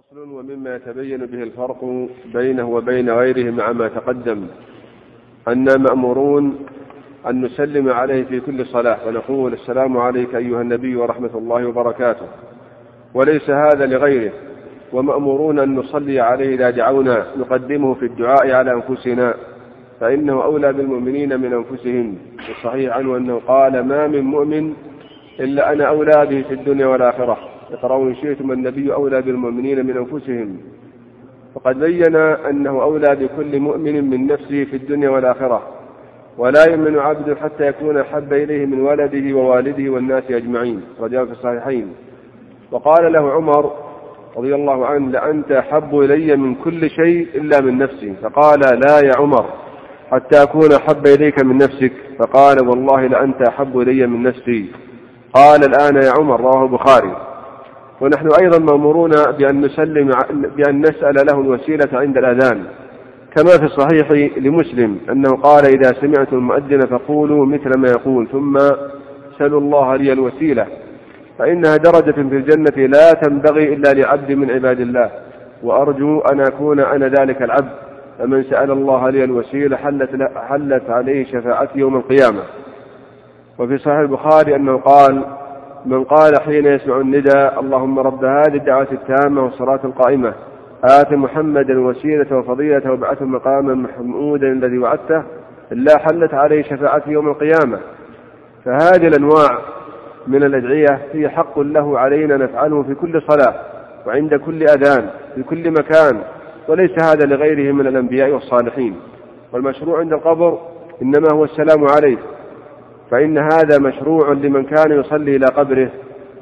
فصل. ومما يتبين به الفرق بينه وبين غيره مع ما تقدم أننا مأمورون أن نسلم عليه في كل صلاة ونقول السلام عليك أيها النبي ورحمة الله وبركاته، وليس هذا لغيره. ومأمورون أن نصلي عليه إذا دعونا نقدمه في الدعاء على أنفسنا، فإنه أولى بالمؤمنين من أنفسهم. الصحيح عنه أنه قال: ما من مؤمن إلا أنا أولى به في الدنيا والآخرة. اقرأوا إن شئتم: النبي أولى بالمؤمنين من أنفسهم. فقد بين أنه أولى بكل مؤمن من نفسه في الدنيا والآخرة، ولا يؤمن عبد حتى يكون أحب إليه من ولده ووالده والناس أجمعين، رجاء في الصحيحين. وقال له عمر رضي الله عنه: لأنت أحب إلي من كل شيء إلا من نفسي. فقال: لا يا عمر، حتى أكون أحب إليك من نفسك. فقال: والله لأنت أحب إلي من نفسي. قال: الآن يا عمر. رواه البخاري. ونحن أيضا مأمورون بأن نسأل له الوسيلة عند الأذان، كما في الصحيح لمسلم أنه قال: إذا سمعتم المؤذن فقولوا مثل ما يقول، ثم سلوا الله لي الوسيلة، فإنها درجة في الجنة لا تنبغي إلا لعبد من عباد الله، وأرجو أن أكون أنا ذلك العبد. فمن سأل الله لي الوسيلة حلت عليه شفاعتي يوم القيامة. وفي صحيح البخاري أنه قال: من قال حين يسمع النداء: اللهم رب هذه الدعوة التامة والصلاة القائمة آت محمدا الوسيلة وفضيلة وابعثه مقاما محمودا الذي وعدته، إلا حلت عليه شفاعته يوم القيامة. فهذه الأنواع من الأدعية هي حق له علينا نفعله في كل صلاة وعند كل أذان في كل مكان، وليس هذا لغيره من الأنبياء والصالحين. والمشروع عند القبر إنما هو السلام عليه، فإن هذا مشروع لمن كان يصلي إلى قبره،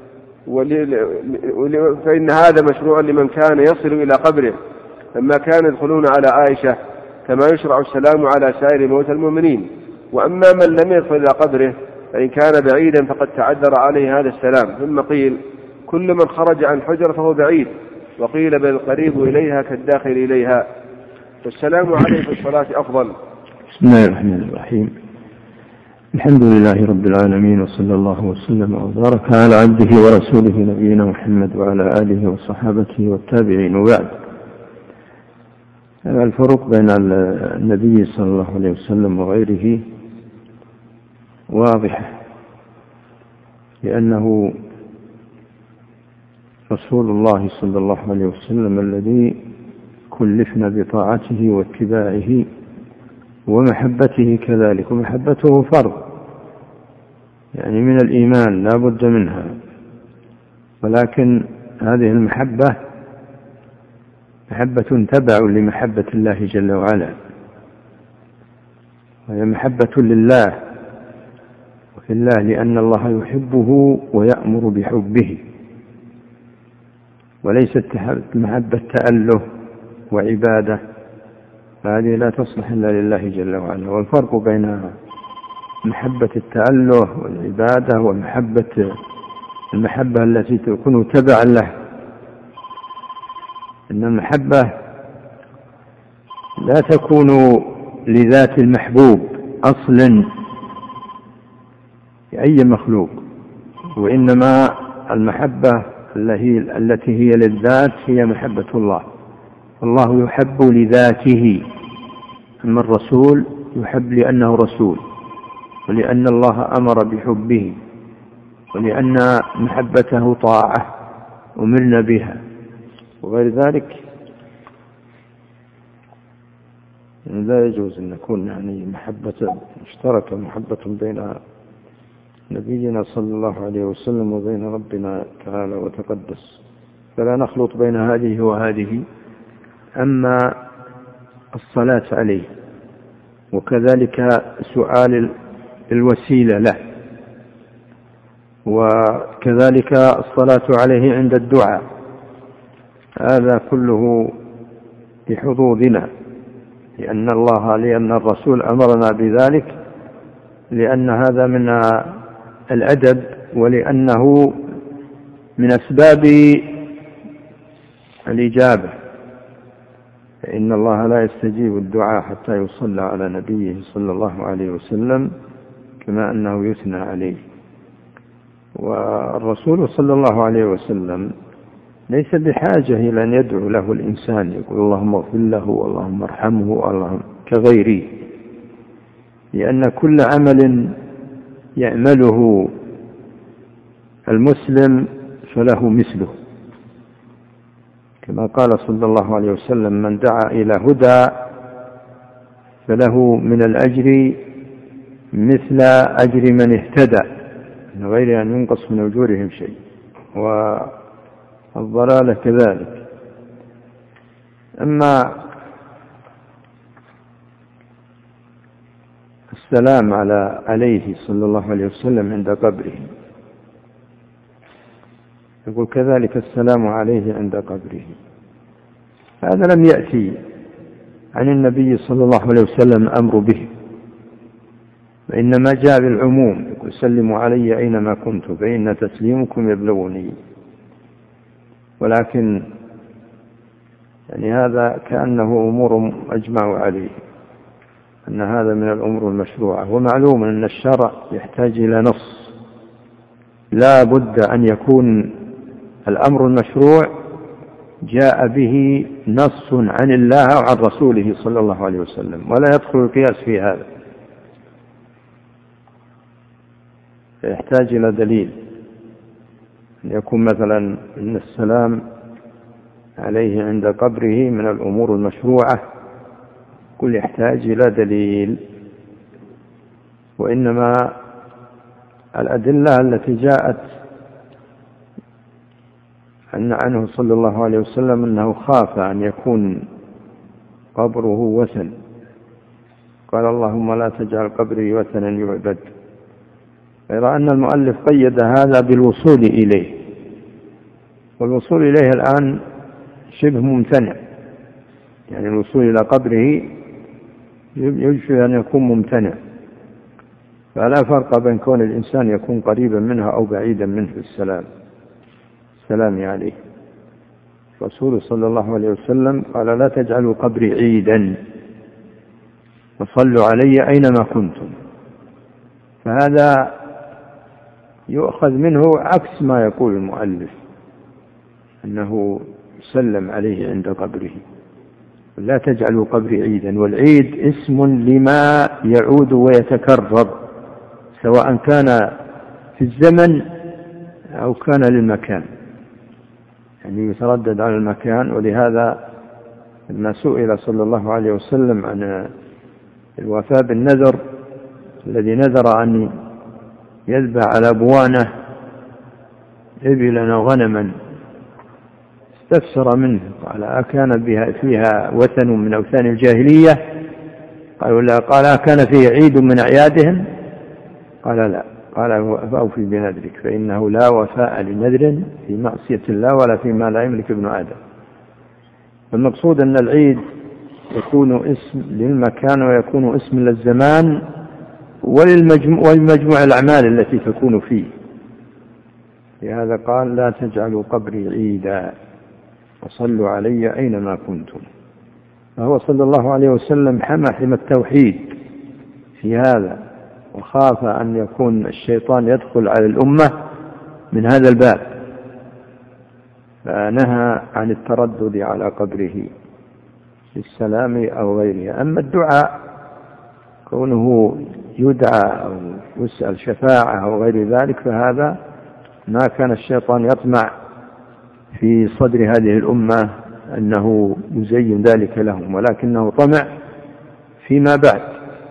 فإن هذا مشروع لمن كان يصل إلى قبره، لما كانوا يدخلون على عائشة، كما يشرع السلام على سائر موتى المؤمنين. وأما من لم يدخل إلى قبره فإن كان بعيدا فقد تعذر عليه هذا السلام. ثم قيل: كل من خرج عن حجر فهو بعيد، وقيل: بل القريب إليها كالداخل إليها. فالسلام عليه في الصلاة أفضل. بسم الله الرحمن الرحيم. الحمد لله رب العالمين، وصلى الله وسلم وبارك على عبده ورسوله نبينا محمد وعلى آله وصحابته والتابعين. وبعد، الفرق بين النبي صلى الله عليه وسلم وغيره واضح، لأنه رسول الله صلى الله عليه وسلم الذي كلفنا بطاعته واتباعه ومحبته كذلك. ومحبته فرض، يعني من الإيمان لا بد منها، ولكن هذه المحبة محبة تبع لمحبة الله جل وعلا، وهي محبة لله وفي الله، لأن الله يحبه ويأمر بحبه، وليست محبة تأله وعبادة، فهذه لا تصلح إلا لله جل وعلا. والفرق بين محبة التأله والعبادة ومحبة المحبة التي تكون تبعا له، إن المحبة لا تكون لذات المحبوب أصلا لأي مخلوق، وإنما المحبة التي هي للذات هي محبة الله. الله يحب لذاته، أما الرسول يحب لأنه رسول، ولأن الله أمر بحبه، ولأن محبته طاعة أمرنا بها، وغير ذلك لا يجوز أن نكون محبة مشتركة، محبة بين نبينا صلى الله عليه وسلم وبين ربنا تعالى وتقدس، فلا نخلط بين هذه وهذه. أما الصلاة عليه وكذلك سؤال الوسيلة له، وكذلك الصلاة عليه عند الدعاء، هذا كله بحظوظنا، لأن الرسول أمرنا بذلك، لأن هذا من الأدب، ولأنه من أسباب الإجابة، فإن الله لا يستجيب الدعاء حتى يصلى على نبيه صلى الله عليه وسلم، كما أنه يثنى عليه. والرسول صلى الله عليه وسلم ليس بحاجة إلى أن يدعو له الإنسان يقول اللهم اغفر له واللهم ارحمه واللهم كغيره، لأن كل عمل يعمله المسلم فله مثله، كما قال صلى الله عليه وسلم من دعا إلى هدى فله من الأجر مثل أجر من اهتدى من غير أن ينقص من أجورهم شيء، والضلالة كذلك. أما السلام عليه صلى الله عليه وسلم عند قبره، يقول كذلك السلام عليه عند قبره، هذا لم يأتي عن النبي صلى الله عليه وسلم أمر به، وإنما جاء بالعموم، يقول سلموا علي أينما كنت فإن تسليمكم يبلغني. ولكن يعني هذا كأنه أمور أجمع عليه أن هذا من الأمور المشروعة، ومعلوم أن الشرع يحتاج إلى نص، لا بد أن يكون الأمر المشروع جاء به نص عن الله وعن رسوله صلى الله عليه وسلم، ولا يدخل القياس في هذا، يحتاج إلى دليل، أن يكون مثلا إن السلام عليه عند قبره من الأمور المشروعة، كل يحتاج إلى دليل. وإنما الأدلة التي جاءت أن عنه صلى الله عليه وسلم أنه خاف أن يكون قبره وثن، قال اللهم لا تجعل قبري وثنا يعبد، غير أن المؤلف قيد هذا بالوصول إليه، والوصول إليه الآن شبه ممتنع، يعني الوصول إلى قبره يجب أن يكون ممتنع، فلا فرق بين كون الإنسان يكون قريبا منها أو بعيدا منه في السلام عليه. الرسول صلى الله عليه وسلم قال لا تجعلوا قبري عيدا وصلوا علي أينما كنتم، فهذا يؤخذ منه عكس ما يقول المؤلف أنه سلم عليه عند قبره، لا تجعلوا قبري عيدا، والعيد اسم لما يعود ويتكرر سواء كان في الزمن أو كان للمكان، يعني يتردد على المكان. ولهذا لما سئل صلى الله عليه وسلم عن الوفاء بالنذر الذي نذر أن يذبح على بوانه إبلا وغنما، استفسر منه قال أكان فيها وثن من أوثان الجاهلية؟ قالوا لا. قال أكان فيه عيد من أعيادهم؟ قال لا. قال أوفي بنذرك فإنه لا وفاء لنذر في معصية الله ولا فيما لا يملك ابن آدم. المقصود أن العيد يكون اسم للمكان ويكون اسم للزمان ولمجموع الأعمال التي تكون فيه، لهذا قال لا تجعلوا قبري عيدا وصلوا علي أينما كنتم. فهو صلى الله عليه وسلم حمى التوحيد في هذا، وخاف أن يكون الشيطان يدخل على الأمة من هذا الباب، فنهى عن التردد على قبره بالسلام أو غيره. أما الدعاء كونه يدعى أو يسأل شفاعة أو غير ذلك فهذا ما كان الشيطان يطمع في صدر هذه الأمة أنه يزين ذلك لهم، ولكنه طمع فيما بعد.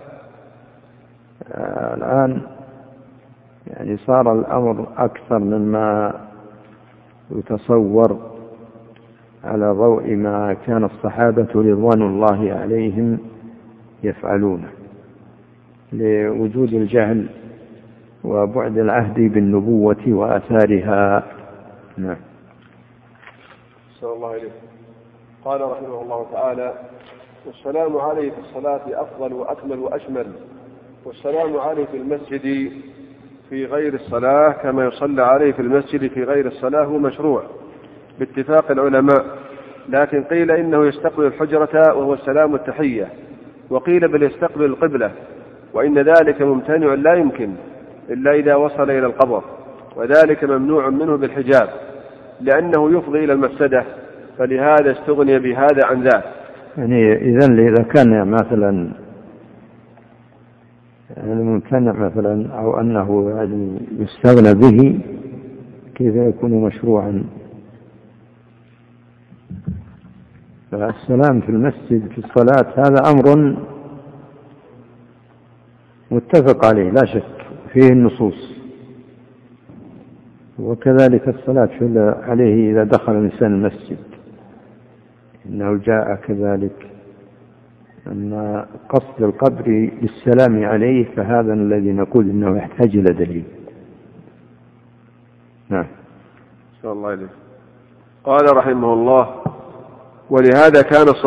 الآن يعني صار الأمر أكثر مما يتصور على ضوء ما كان الصحابة رضوان الله عليهم يفعلونه، لوجود الجهل وبعد العهد بالنبوة وآثارها. نعم. صلى الله عليه وسلم. قال رحمه الله تعالى: والسلام عليه في الصلاة أفضل وأكمل وأشمل، والسلام عليه في المسجد في غير الصلاة كما يصلى عليه في المسجد في غير الصلاة هو مشروع باتفاق العلماء، لكن قيل إنه يستقبل الحجرة وهو السلام التحية، وقيل بل يستقبل القبلة، وإن ذلك ممتنع لا يمكن إلا إذا وصل إلى القبر، وذلك ممنوع منه بالحجاب، لأنه يفضي إلى المفسدة، فلهذا استغني بهذا عن ذاك. يعني إذا كان مثلا ممتنع مثلا أو أنه يعني يستغنى به، كيف يكون مشروعا؟ فالسلام في المسجد في الصلاة هذا أمر متفق عليه لا شك فيه النصوص، وكذلك الصلاة عليه إذا دخل الإنسان المسجد، إنه جاء كذلك أن قصد القبر للسلام عليه، فهذا الذي نقول إنه يحتاج إلى دليل. نعم. صلى الله عليه. قال رحمه الله: ولهذا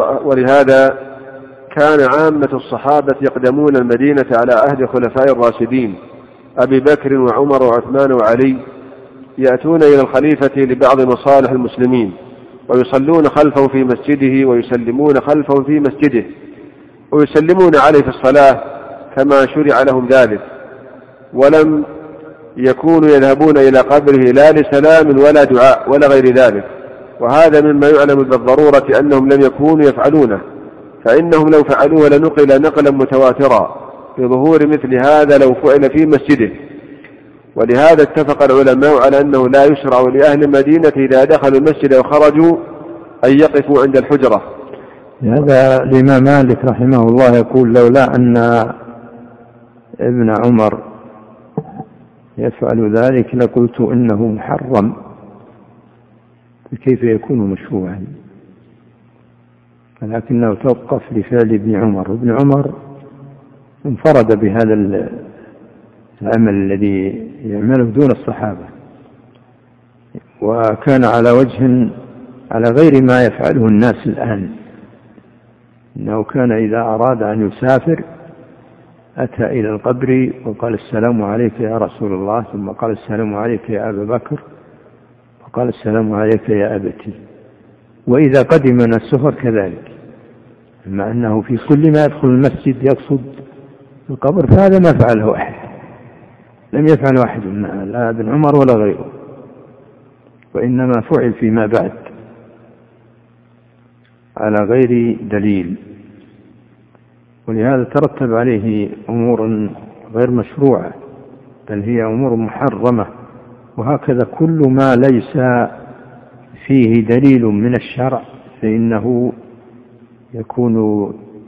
كان عامة الصحابة يقدمون المدينة على عهد الخلفاء الراشدين أبي بكر وعمر وعثمان وعلي، يأتون إلى الخليفة لبعض مصالح المسلمين ويصلون خلفه في مسجده ويسلمون خلفه في مسجده، ويسلمون عليه في الصلاة كما شرع لهم ذلك، ولم يكونوا يذهبون إلى قبره لا لسلام ولا دعاء ولا غير ذلك. وهذا مما يعلم بالضرورة أنهم لم يكونوا يفعلونه، فإنهم لو فعلوه لنقل نقلا متواترا بظهور مثل هذا لو فعل في مسجده. ولهذا اتفق العلماء على أنه لا يشرع لأهل المدينة إذا دخلوا المسجد وخرجوا أن يقفوا عند الحجرة. هذا الإمام مالك رحمه الله يقول: لولا أن ابن عمر يفعل ذلك لقلت إنه محرم، كيف يكون مشروعا؟ ولكنه توقف لفعل ابن عمر، وابن عمر انفرد بهذا العمل الذي يعمله دون الصحابة، وكان على غير ما يفعله الناس الآن. إنه كان إذا أراد أن يسافر أتى إلى القبر وقال: السلام عليك يا رسول الله، ثم قال: السلام عليك يا أبا بكر، وقال: السلام عليك يا أبتي. وإذا قدم من السفر كذلك، مع أنه في كل ما يدخل المسجد يقصد القبر، فهذا ما فعله أحد، لم يفعل أحد لا ابن عمر ولا غيره، وإنما فعل فيما بعد على غير دليل، ولهذا ترتب عليه أمور غير مشروعة، بل هي أمور محرمة. وهكذا كل ما ليس فيه دليل من الشرع فإنه يكون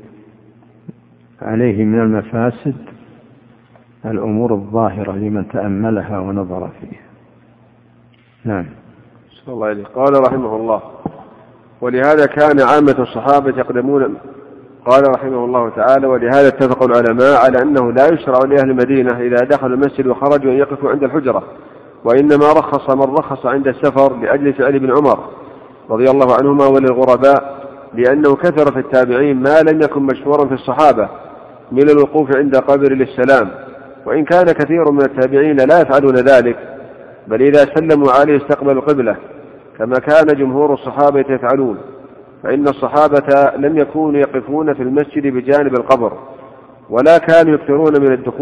عليه من المفاسد الأمور الظاهرة لمن تأملها ونظر فيها. نعم. صلى الله عليه. قال رحمه الله: ولهذا كان عامة الصحابة يقدمون. قال رحمه الله تعالى: ولهذا اتفق العلماء على أنه لا يشرع لأهل المدينة إذا دخلوا المسجد وخرجوا أن يقفوا عند الحجرة، وإنما رخص من رخص عند السفر لأجل فعل ابن عمر رضي الله عنهما وللغرباء، لأنه كثر في التابعين ما لم يكن مشهورا في الصحابة من الوقوف عند قبر للسلام، وإن كان كثير من التابعين لا يفعلون ذلك، بل إذا سلموا عليه استقبلوا القبلة كما كان جمهور الصحابة يفعلون. فإن الصحابة لم يكونوا يقفون في المسجد بجانب القبر، ولا كانوا يكثرون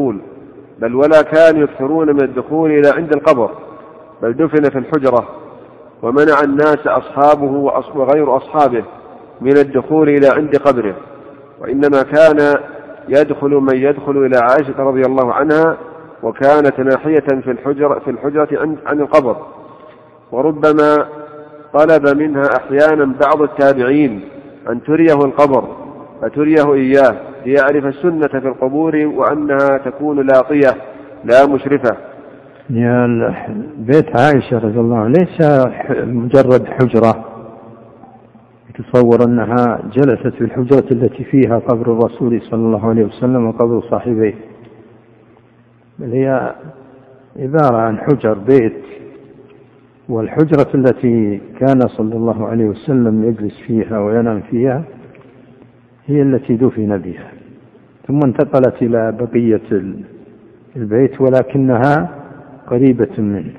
من الدخول إلى عند القبر، بل دفن في الحجرة، ومنع الناس أصحابه وغير أصحابه من الدخول إلى عند قبره، وإنما كان يدخل من يدخل إلى عائشة رضي الله عنها، وكانت ناحية في الحجرة عن القبر، وربما طلب منها أحيانا بعض التابعين أن تريه القبر فتريه إياه ليعرف السنة في القبور وأنها تكون لاطية لا مشرفة. يا بيت عائشة رضي الله عنها ليس مجرد حجرة تصور أنها جلست في الحجرة التي فيها قبر الرسول صلى الله عليه وسلم وقبر صاحبيه، بل هي عبارة عن حجر بيت، والحجرة التي كان صلى الله عليه وسلم يجلس فيها وينام فيها هي التي دفن بها، ثم انتقلت إلى بقية البيت ولكنها قريبة منه،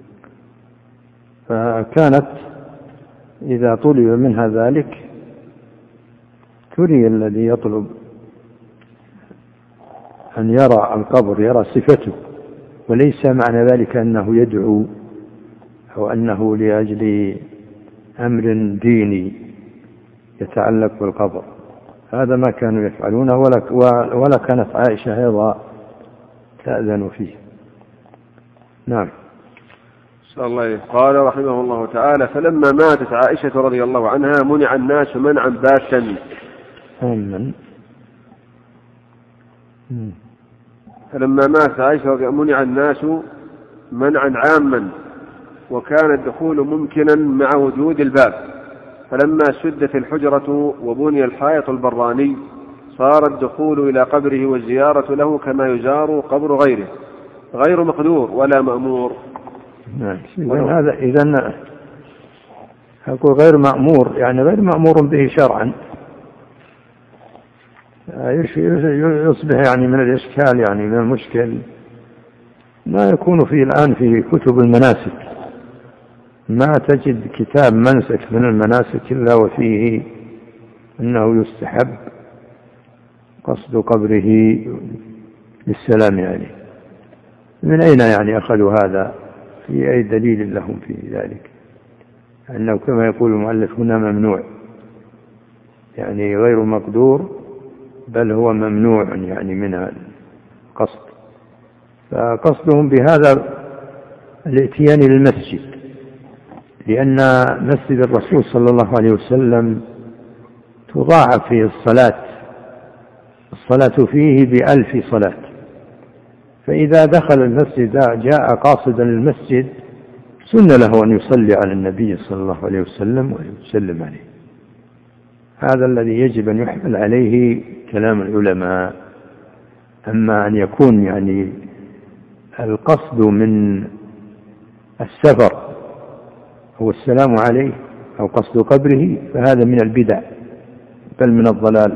فكانت إذا طلب منها ذلك تري الذي يطلب أن يرى القبر، يرى صفته، وليس معنى ذلك أنه يدعو أو أنه لأجل أمر ديني يتعلق بالقبر، هذا ما كانوا يفعلونه ولا كانت عائشة أيضا تأذن فيه. نعم. الله قال رحمه الله تعالى: فلما ماتت عائشة رضي الله عنها منع الناس منعا باتا. فلما ماتت عائشة منع الناس منعا عاما، وكان الدخول ممكنا مع وجود الباب. فلما سدت الحجرة وبني الحائط البراني صار الدخول إلى قبره والزيارة له كما يزار قبر غيره، غير مقدور ولا مأمور. إذن أقول غير مأمور، يعني غير مأمور به شرعا، يصبح يعني من الإشكال، يعني من المشكل ما يكون فيه الآن في كتب المناسك. ما تجد كتاب منسك من المناسك إلا وفيه أنه يستحب قصد قبره للسلام عليه. من أين يعني أخذوا هذا؟ في أي دليل لهم في ذلك؟ أنه كما يقول المؤلف هنا ممنوع، يعني غير مقدور، بل هو ممنوع يعني من القصد. فقصدهم بهذا الاتيان للمسجد، لأن مسجد الرسول صلى الله عليه وسلم تضاعف فيه الصلاة فيه ب1000 صلاة. فإذا دخل المسجد جاء قاصدا للمسجد سن له أن يصلي على النبي صلى الله عليه وسلم ويسلم عليه. هذا الذي يجب أن يحمل عليه كلام العلماء. أما أن يكون يعني القصد من السفر هو السلام عليه أو قصد قبره، فهذا من البدع بل من الضلال،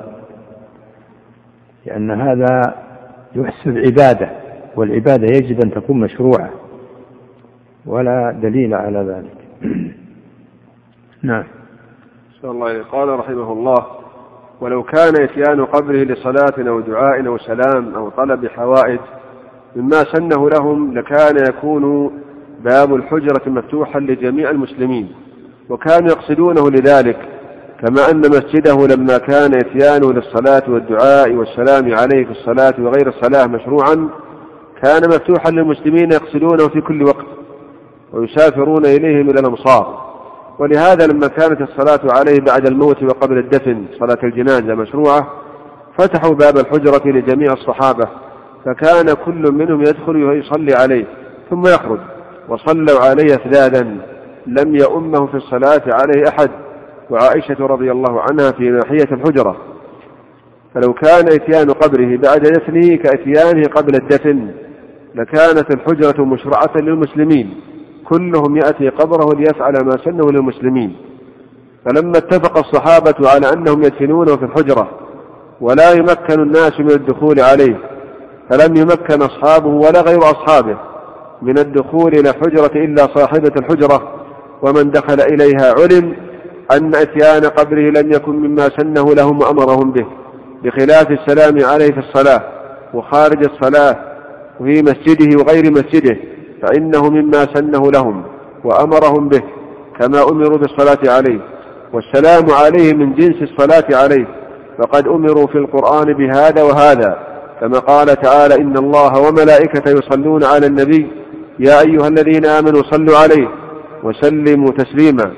لأن هذا يحسب عبادة، والعبادة يجب أن تكون مشروعة، ولا دليل على ذلك. نعم. الله قال رحمه الله: ولو كان إتيان قبره لصلاة أو دعاء أو سلام أو طلب حوائج مما سنه لهم لكان يكون باب الحجرة مفتوحا لجميع المسلمين، وكانوا يقصدونه لذلك، كما أن مسجده لما كان إتيانه للصلاة والدعاء والسلام عليه في الصلاة وغير الصلاة مشروعا كان مفتوحا للمسلمين يقصدونه في كل وقت ويسافرون إليه من الأمصار. ولهذا لما كانت الصلاة عليه بعد الموت وقبل الدفن صلاة الجنازة مشروعة فتحوا باب الحجرة لجميع الصحابة، فكان كل منهم يدخل ويصلي عليه ثم يخرج، وصلوا عليه أفذاذا لم يؤمه في الصلاة عليه أحد، وعائشة رضي الله عنها في ناحية الحجرة. فلو كان إتيان قبره بعد دفنه كإتيانه قبل الدفن لكانت الحجرة مشروعة للمسلمين، كلهم يأتي قبره ليفعل ما سنه للمسلمين. فلما اتفق الصحابة على أنهم يدفنونه في الحجرة ولا يمكن الناس من الدخول عليه، فلم يمكن أصحابه ولا غير أصحابه من الدخول إلى الحجرة إلا صاحبة الحجرة، ومن دخل إليها علم أن إتيان قبره لم يكن مما سنه لهم وأمرهم به، بخلاف السلام عليه في الصلاة وخارج الصلاة وفي مسجده وغير مسجده، فإنه مما سنه لهم وأمرهم به، كما أمروا بالصلاة عليه، والسلام عليه من جنس الصلاة عليه، فقد أمروا في القرآن بهذا وهذا، كما قال تعالى: إن الله وملائكته يصلون على النبي يا أيها الذين آمنوا صلوا عليه وسلموا تسليما.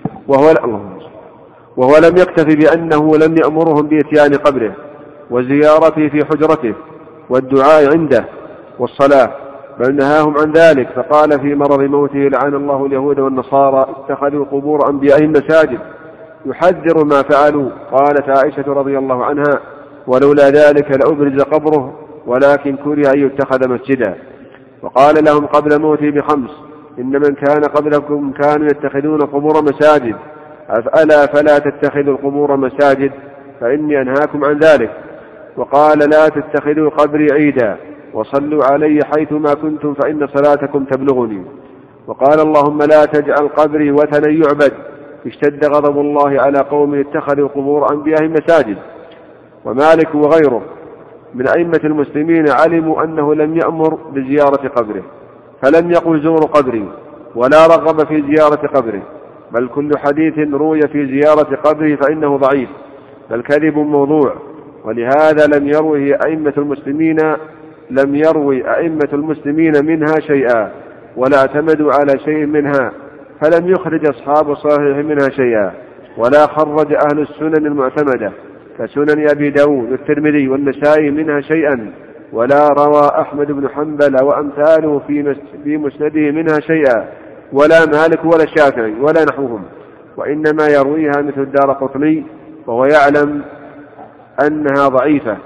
وهو لم يكتف بأنه لم يأمرهم بإتيان قبره وزيارته في حجرته والدعاء عنده والصلاة، بل نهاهم عن ذلك، فقال في مرض موته: لعن الله اليهود والنصارى اتخذوا قبور أنبيائهم مساجد، يحذر ما فعلوا. قالت عائشة رضي الله عنها: ولولا ذلك لأبرز قبره ولكن كره أن يتخذ مسجدا. وقال لهم قبل موته ب5: إن من كان قبلكم كانوا يتخذون قبور مساجد، ألا فلا تتخذوا القبور مساجد فإني أنهاكم عن ذلك. وقال: لا تتخذوا قبري عيدا وصلوا علي حيثما كنتم فإن صلاتكم تبلغني. وقال: اللهم لا تجعل قبري وثنا يعبد، اشتد غضب الله على قوم اتخذوا قبور أنبيائهم مساجد. ومالك وغيره من أئمة المسلمين علموا أنه لم يأمر بزيارة قبره، فلم يقل زوروا قبري، ولا رغب في زيارة قبره، بل كل حديث روي في زيارة قبره فإنه ضعيف بل كذب موضوع. ولهذا لم يروي أئمة المسلمين منها شيئا ولا اعتمدوا على شيء منها، فلم يخرج أصحاب الصحيح منها شيئا، ولا خرج أهل السنن المعتمدة كسنن أبي داود والترمذي والنسائي منها شيئا، ولا روى أحمد بن حنبل وأمثاله في مسنده منها شيئا، ولا مالك ولا الشافعي ولا نحوهم، وإنما يرويها مثل الدارقطني وهو يعلم أنها ضعيفة.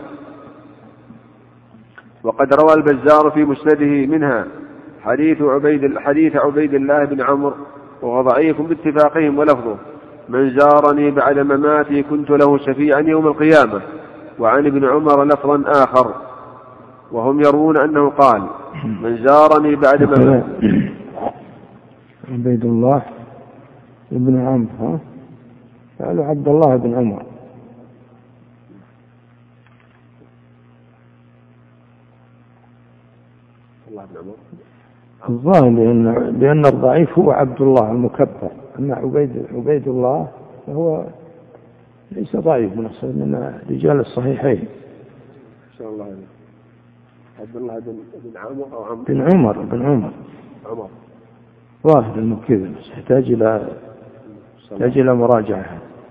وقد روى البزار في مسنده منها حديث عبيد الله بن عمرو وهو ضعيف باتفاقهم ولفظه: من زارني بعد مماتي كنت له شفيعا يوم القيامة. وعن ابن عمر لفظا آخر وهم يروون أنه قال: من زارني بعد مماتي. عبيد الله بن عمرو قالوا عبد الله بن عمر. الظاهر لأن الضعيف هو عبد الله المكبر، أما عبيد الله فهو ليس ضعيف من رجال الصحيحين. عبد الله بن عمر أو عمرو بن عمر ظاهر أنه كذا، بس يحتاج إلى مراجعة.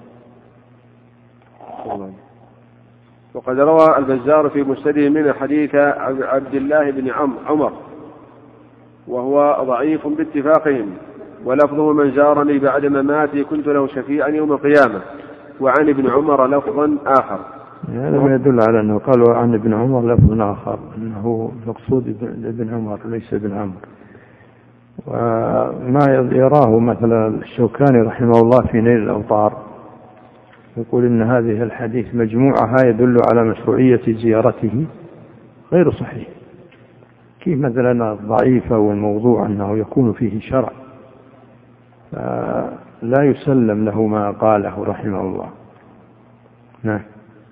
وقد روى البزار في مسنده من حديث عبد الله بن عمر وهو ضعيف باتفاقهم، ولفظه: من زارني بعد مماتي كنت له شفيعا يوم القيامة. وعن ابن عمر لفظا آخر. هذا ما يدل على أنه قالوا عن ابن عمر لفظ آخر، أنه مقصود ابن عمر ليس ابن عمر. وما يراه مثلا الشوكاني رحمه الله في نيل الأوطار يقول إن هذه الحديث مجموعها يدل على مشروعية زيارته غير صحيح. كيف مثلا الضعيف والموضوع أنه يكون فيه شرع، لا يسلم له ما قاله رحمه الله. نعم.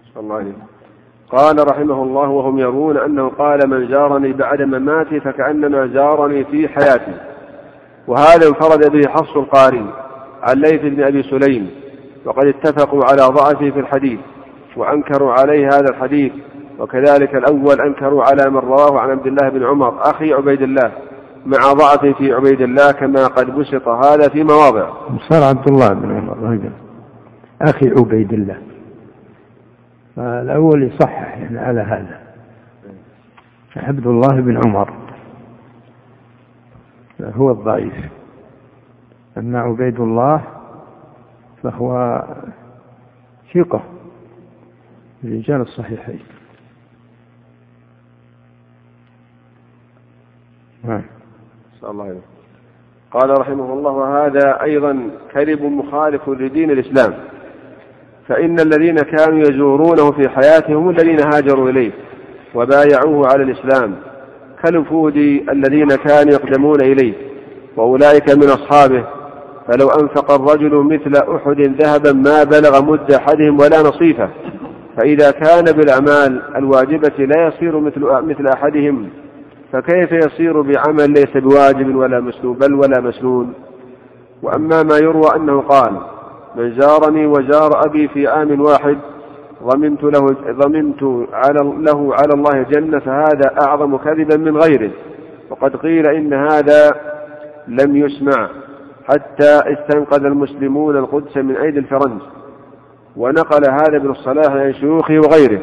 قال رحمه الله: وهم يرون أنه قال: من زارني بعد مماتي فكأنما زارني في حياتي. وهذا انفرد به حفص القاري عن ليث بن أبي سليم، وقد اتفقوا على ضعفه في الحديث وأنكروا عليه هذا الحديث. وكذلك الأول أنكروا على من رواه عن عبد الله بن عمر أخي عبيد الله مع ضعف في عبيد الله، كما قد بسط هذا في مواضع. صار عبد الله بن عمر أخي عبيد الله، فالأول يصحح يعني على هذا عبد الله بن عمر هو الضعيف، أما عبيد الله فهو ثقة رجال الصحيحين. قال رحمه الله: وهذا أيضا كذب مخالف لدين الإسلام، فإن الذين كانوا يزورونه في حياتهم الذين هاجروا إليه وبايعوه على الإسلام كالوفود الذين كانوا يقدمون إليه، وأولئك من أصحابه. فلو أنفق الرجل مثل أحد ذهبا ما بلغ مد أحدهم ولا نصيفه. فإذا كان بالأعمال الواجبة لا يصير مثل أحدهم، فكيف يصير بعمل ليس بواجب ولا مسنون بل ولا مسنون؟ وأما ما يروى أنه قال: من زارني وزار أبي في عام واحد ضمنت له على الله جنة، فهذا أعظم كذبا من غيره. وقد قيل إن هذا لم يسمع حتى استنقذ المسلمون القدس من أيدي الفرنج. ونقل هذا ابن الصلاح عن شيوخه وغيره،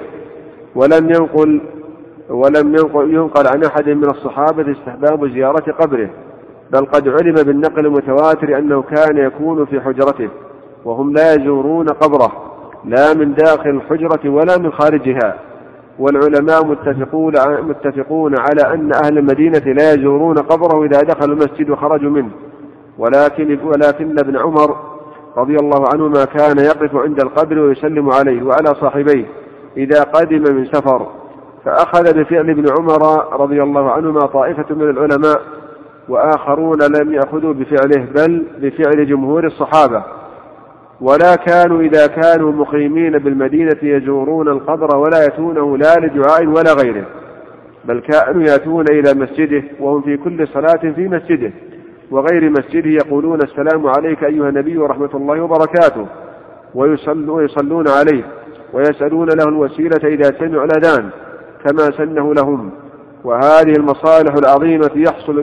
ولم ينقل عن أحد من الصحابة استحباب زيارة قبره، بل قد علم بالنقل المتواتر أنه كان يكون في حجرته، وهم لا يزورون قبره لا من داخل الحجرة ولا من خارجها. والعلماء متفقون على أن أهل المدينة لا يزورون قبره إذا دخلوا المسجد وخرجوا منه، ولكن ابن عمر رضي الله عنهما كان يقف عند القبر ويسلم عليه وعلى صاحبيه إذا قدم من سفر. فأخذ بفعل ابن عمر رضي الله عنهما طائفة من العلماء، وآخرون لم يأخذوا بفعله بل بفعل جمهور الصحابة. ولا كانوا إذا كانوا مقيمين بالمدينة يزورون القبر ولا يأتونه لا لدعاء ولا غيره، بل كانوا يأتون إلى مسجده وهم في كل صلاة في مسجده، وغير مسجده يقولون السلام عليك أيها النبي ورحمة الله وبركاته، ويصلون عليه ويسألون له الوسيلة إذا سمعوا الأذان كما سنه لهم. وهذه المصالح العظيمة يحصل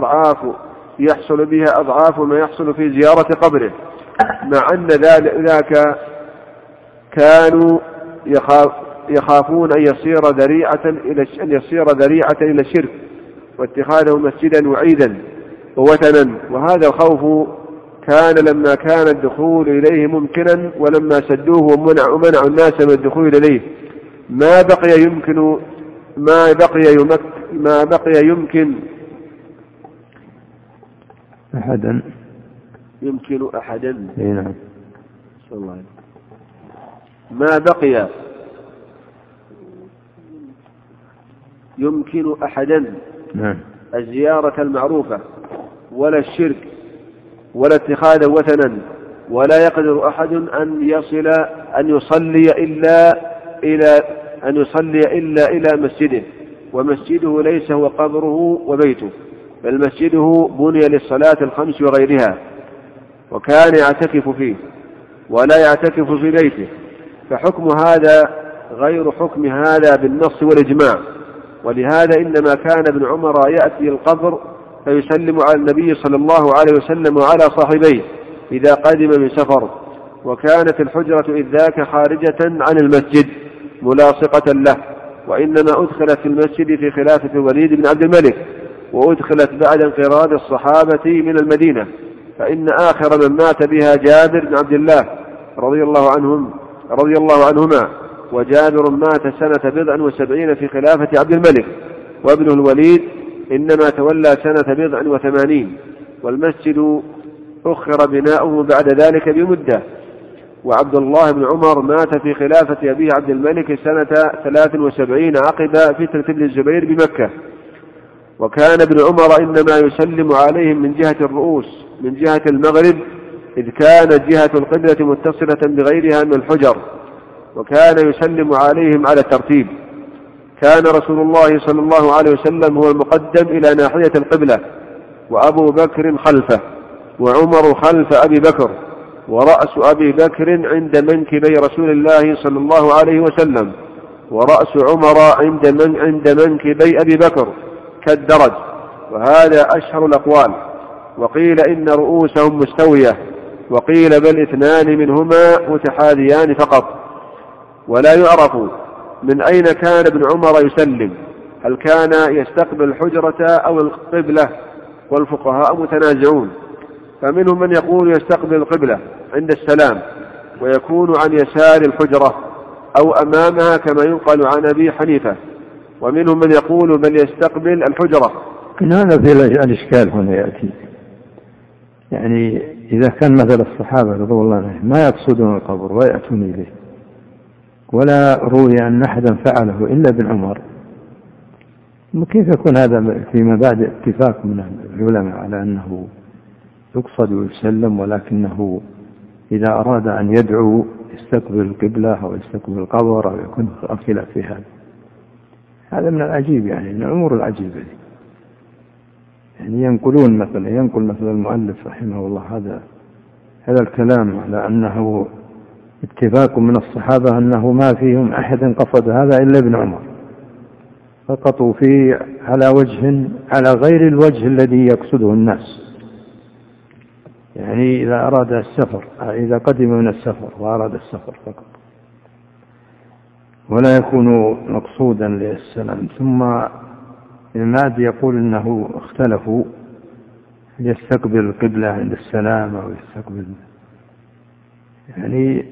بها أضعاف ما يحصل في زيارة قبره، مع أن ذاك كانوا يخافون أن يصير ذريعة إلى الشرك واتخاذه مسجدا وعيدا ووثنا. وهذا الخوف كان لما كان الدخول إليه ممكنا، ولما سدوه ومنعوا الناس من الدخول إليه ما بقي يمكن أحدا نعم صلى الله عليه وسلم. ما بقي يمكن أحدا الزيارة المعروفة ولا الشرك ولا اتخاذ وثنا، ولا يقدر أحد أن يصلي إلا إلى مسجده، ومسجده ليس هو قبره وبيته، بل مسجده بني للصلاة الخمس وغيرها، وكان يعتكف فيه ولا يعتكف في بيته. فحكم هذا غير حكم هذا بالنص والإجماع. ولهذا إنما كان ابن عمر يأتي القبر فيسلم على النبي صلى الله عليه وسلم وعلى صاحبيه إذا قدم من سفر، وكانت الحجرة إذ ذاك خارجة عن المسجد ملاصقة له، وإنما أدخلت في المسجد في خلافة الوليد بن عبد الملك، وأدخلت بعد انقراض الصحابة من المدينة، فإن آخر من مات بها جابر بن عبد الله رضي الله عنهما، وجابر مات سنة 79 في خلافة عبد الملك، وابنه الوليد إنما تولى سنة 89، والمسجد أخر بناؤه بعد ذلك بمدة. وعبد الله بن عمر مات في خلافة أبيه عبد الملك سنة 73 عقب فتنة ابن الزبير بمكة. وكان ابن عمر إنما يسلم عليهم من جهة الرؤوس من جهة المغرب، إذ كانت جهة القبلة متصلة بغيرها من الحجر، وكان يسلم عليهم على الترتيب. كان رسول الله صلى الله عليه وسلم هو المقدم إلى ناحية القبلة، وأبو بكر خلفه، وعمر خلف أبي بكر، ورأس أبي بكر عند منكبي رسول الله صلى الله عليه وسلم، ورأس عمر عند منكبي أبي بكر كالدرج. وهذا أشهر الأقوال. وقيل إن رؤوسهم مستوية، وقيل بل 2 منهما متحاذيان فقط. ولا يعرف من أين كان ابن عمر يسلم، هل كان يستقبل الحجرة أو القبلة، والفقهاء متنازعون، فمنهم من يقول يستقبل القبلة عند السلام ويكون عن يسار الحجرة أو أمامها كما ينقل عن أبي حنيفة، ومنهم من يقول بل يستقبل الحجرة. هذا في الإشكال هنا يأتي، يعني إذا كان مثل الصحابة رضي الله عنهم ما يقصدون القبر ويأتون إليه، ولا روي أن أحدا فعله إلا ابن عمر، كيف يكون هذا في مبادئ اتفاق من العلماء على أنه يقصد ويسلم، ولكنه إذا أراد أن يدعو يستقبل القبلة أو يستقبل القبر أو يكون خلاف في هذا من العجيب، يعني من الأمور العجيبة دي. يعني ينقل مثلا المؤلف رحمه الله هذا الكلام على أنه اتفاق من الصحابة أنه ما فيهم أحد قصد هذا إلا ابن عمر، فقطوا فيه على غير الوجه الذي يقصده الناس. يعني إذا أراد السفر، إذا قدم من السفر وأراد السفر فقط، ولا يكون مقصودا للسلام. ثم المعد يقول أنه اختلفوا يستقبل القبلة عند السلام أو يستقبل، يعني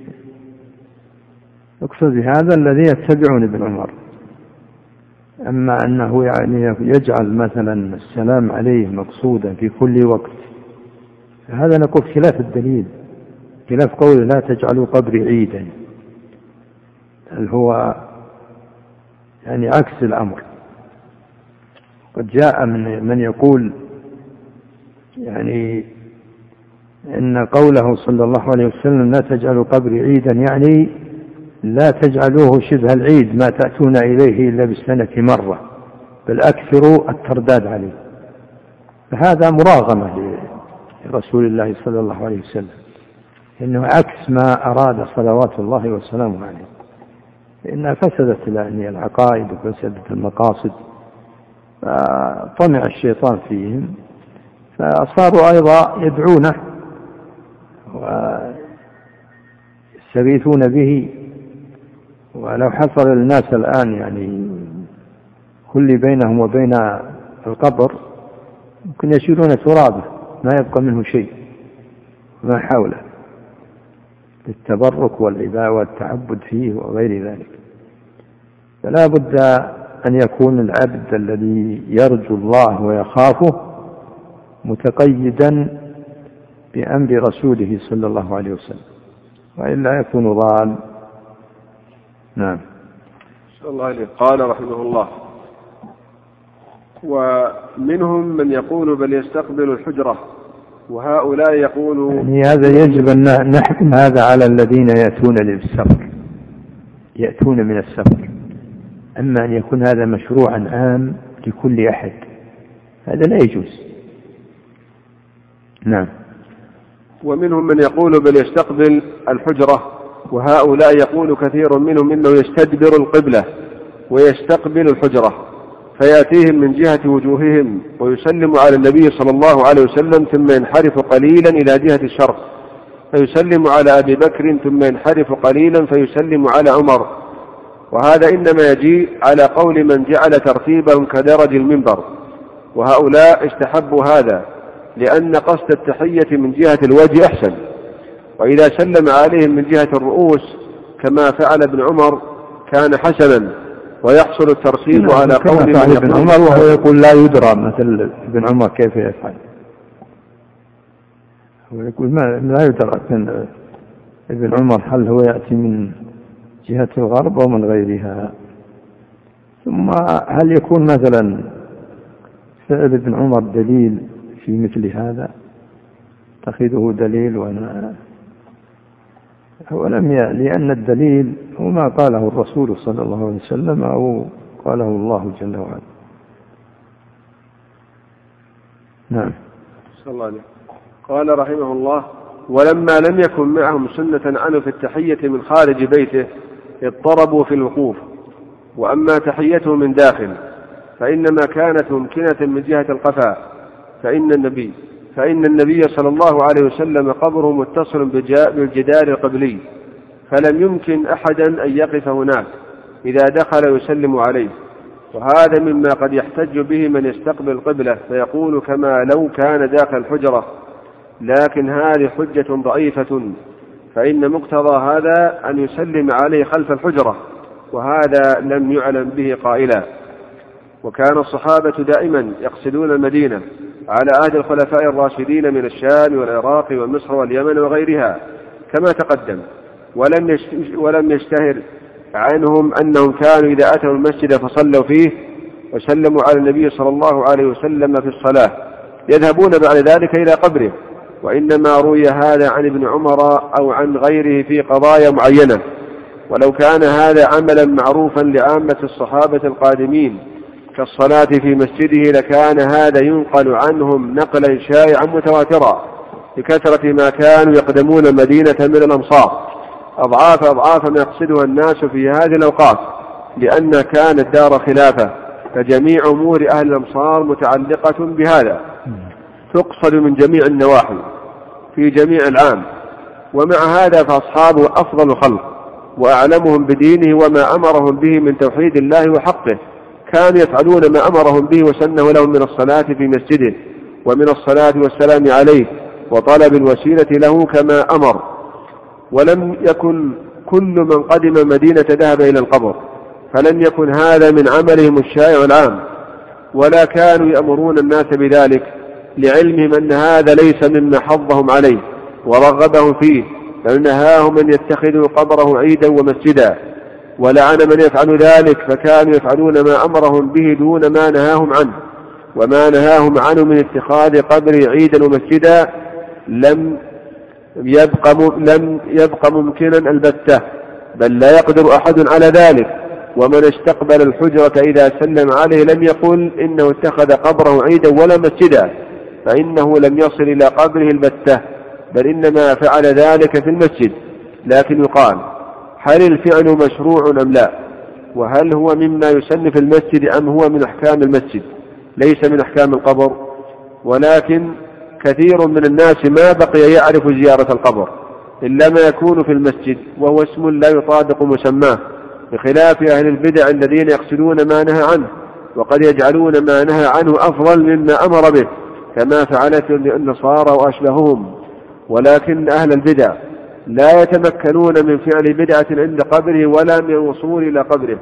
يقصد هذا الذي يتبعون ابن عمر. أما أنه يعني يجعل مثلا السلام عليه مقصودا في كل وقت، هذا نقول خلاف الدليل، خلاف قول لا تجعلوا قبري عيدا، بل هو يعني عكس الأمر. قد جاء من يقول يعني إن قوله صلى الله عليه وسلم لا تجعلوا قبري عيدا، يعني لا تجعلوه شبه العيد ما تأتون إليه إلا بالسنة مرة، بل أكثروا الترداد عليه. فهذا مراغمة رسول الله صلى الله عليه وسلم، إنه عكس ما أراد صلوات الله وسلامه عليه، لأنها فسدت العقائد وفسدت المقاصد، فطمع الشيطان فيهم فصاروا أيضا يدعونه ويستغيثون به. ولو حصل الناس الآن يعني كل بينهم وبين القبر ممكن يشيلون ترابه ما يبقى منه شيء ما حوله للتبرك والعبادة والتعبد فيه وغير ذلك. فلا بد أن يكون العبد الذي يرجو الله ويخافه متقيدا بأمر رسوله صلى الله عليه وسلم، وإلا يكون ضال. نعم. الله عليه. قال رحمه الله: ومنهم من يقول بل يستقبل الحجرة، وهؤلاء يقولوا يعني هذا يجب أن نحكم هذا على الذين يأتون للسفر، يأتون من السفر. أما أن يكون هذا مشروعا عام لكل أحد هذا لا يجوز. نعم. ومنهم من يقول بل يستقبل الحجرة، وهؤلاء يقول كثير منهم إنه يستدبر القبلة ويستقبل الحجرة، فيأتيهم من جهة وجوههم ويسلم على النبي صلى الله عليه وسلم ثم ينحرف قليلا إلى جهة الشرق، فيسلم على أبي بكر ثم ينحرف قليلا فيسلم على عمر. وهذا إنما يجيء على قول من جعل ترتيبهم كدرج المنبر، وهؤلاء استحبوا هذا لأن قصد التحية من جهة الوجه أحسن، وإذا سلم عليهم من جهة الرؤوس كما فعل ابن عمر كان حسنا، ويحصل الترتيب على قول من ابن عمر، وهو يقول لا يدرى مثل ابن عمر كيف يفعل، هو يقول لا يدرى ابن عمر هل هو يأتي من جهة الغرب أو من غيرها. ثم هل يكون مثلا فعل ابن عمر دليل في مثل هذا؟ تأخذه دليل لأن الدليل هو ما قاله الرسول صلى الله عليه وسلم أو قاله الله جل وعلا. نعم. صلى الله عليه. قال رحمه الله: ولما لم يكن معهم سنة عنه في التحية من خارج بيته اضطربوا في الوقوف، وأما تحيته من داخل فإنما كانت ممكنة من جهة القفا، فإن النبي صلى الله عليه وسلم قبره متصل بالجدار القبلي، فلم يمكن أحدا أن يقف هناك إذا دخل يسلم عليه. وهذا مما قد يحتج به من يستقبل القبلة فيقول كما لو كان داخل الحجرة، لكن هذه حجة ضعيفة، فإن مقتضى هذا أن يسلم عليه خلف الحجرة، وهذا لم يعلم به قائلا. وكان الصحابة دائما يقصدون المدينة على عهد الخلفاء الراشدين من الشام والعراق ومصر واليمن وغيرها كما تقدم، ولم يشتهر عنهم أنهم كانوا إذا أتوا المسجد فصلوا فيه وسلموا على النبي صلى الله عليه وسلم في الصلاة يذهبون بعد ذلك إلى قبره، وإنما روي هذا عن ابن عمر أو عن غيره في قضايا معينة. ولو كان هذا عملا معروفا لعامة الصحابة القادمين كالصلاة في مسجده لكان هذا ينقل عنهم نقلا شائعا متواترا بكثرة ما كانوا يقدمون المدينة من الأمصار أضعاف ما يقصدها الناس في هذه الأوقات، لأن كانت دار خلافة، فجميع أمور أهل الأمصار متعلقة بهذا، تقصد من جميع النواحي في جميع العام. ومع هذا فأصحابه أفضل الخلق وأعلمهم بدينه وما أمرهم به من توحيد الله وحقه، كانوا يفعلون ما أمرهم به وسنه لهم من الصلاة في مسجده ومن الصلاة والسلام عليه وطلب الوسيلة له كما أمر. ولم يكن كل من قدم مدينة ذهب إلى القبر، فلم يكن هذا من عملهم الشائع العام، ولا كانوا يأمرون الناس بذلك لعلمهم أن هذا ليس مما حظهم عليه ورغبهم فيه، بل نهاهم أن يتخذوا قبره عيدا ومسجدا، ولعن من يفعل ذلك، فكانوا يفعلون ما أمرهم به دون ما نهاهم عنه. وما نهاهم عنه من اتخاذ قبر عيدا ومسجدا لم يبقى ممكنا البتة، بل لا يقدر أحد على ذلك. ومن استقبل الحجرة إذا سلم عليه لم يقل إنه اتخذ قبره عيدا ولا مسجدا، فإنه لم يصل إلى قبره البتة، بل إنما فعل ذلك في المسجد. لكن يقال: هل الفعل مشروع أم لا؟ وهل هو مما يسن في المسجد أم هو من أحكام المسجد ليس من أحكام القبر؟ ولكن كثير من الناس ما بقي يعرف زيارة القبر إلا ما يكون في المسجد، وهو اسم لا يطابق مسماه، بخلاف أهل البدع الذين يقصدون ما نهى عنه، وقد يجعلون ما نهى عنه أفضل مما أمر به، كما فعلت النصارى وأشبههم. ولكن أهل البدع لا يتمكنون من فعل بدعة عند قبره ولا من الوصول إلى قبره،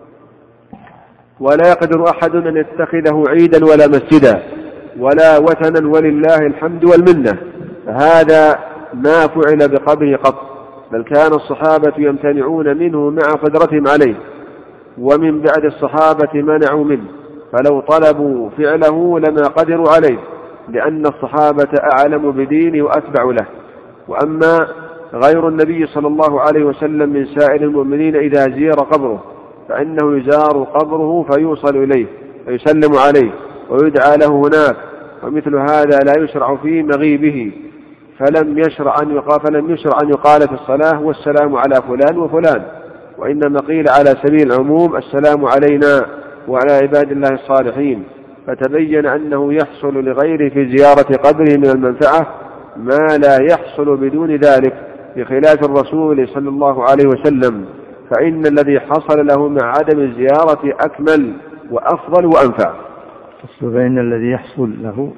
ولا يقدر أحد أن يتخذه عيدا ولا مسجدا ولا وثنا، ولله الحمد والمنة. فهذا ما فعل بقبره قط، بل كان الصحابة يمتنعون منه مع قدرتهم عليه، ومن بعد الصحابة منعوا منه، فلو طلبوا فعله لما قدروا عليه، لأن الصحابة أعلم بدينه وأتبع له. وأما غير النبي صلى الله عليه وسلم من سائر المؤمنين إذا زير قبره فإنه يزار قبره فيوصل إليه فيسلم عليه ويدعى له هناك، ومثل هذا لا يشرع في مغيبه، فلم يشرع أن يقال في الصلاة والسلام على فلان وفلان، وإنما قيل على سبيل العموم: السلام علينا وعلى عباد الله الصالحين. فتبين أنه يحصل لغيره في زيارة قبره من المنفعة ما لا يحصل بدون ذلك، بخلاف الرسول صلى الله عليه وسلم، فإن الذي حصل له مع عدم الزيارة أكمل وأفضل وأنفع. فإن الذي يحصل له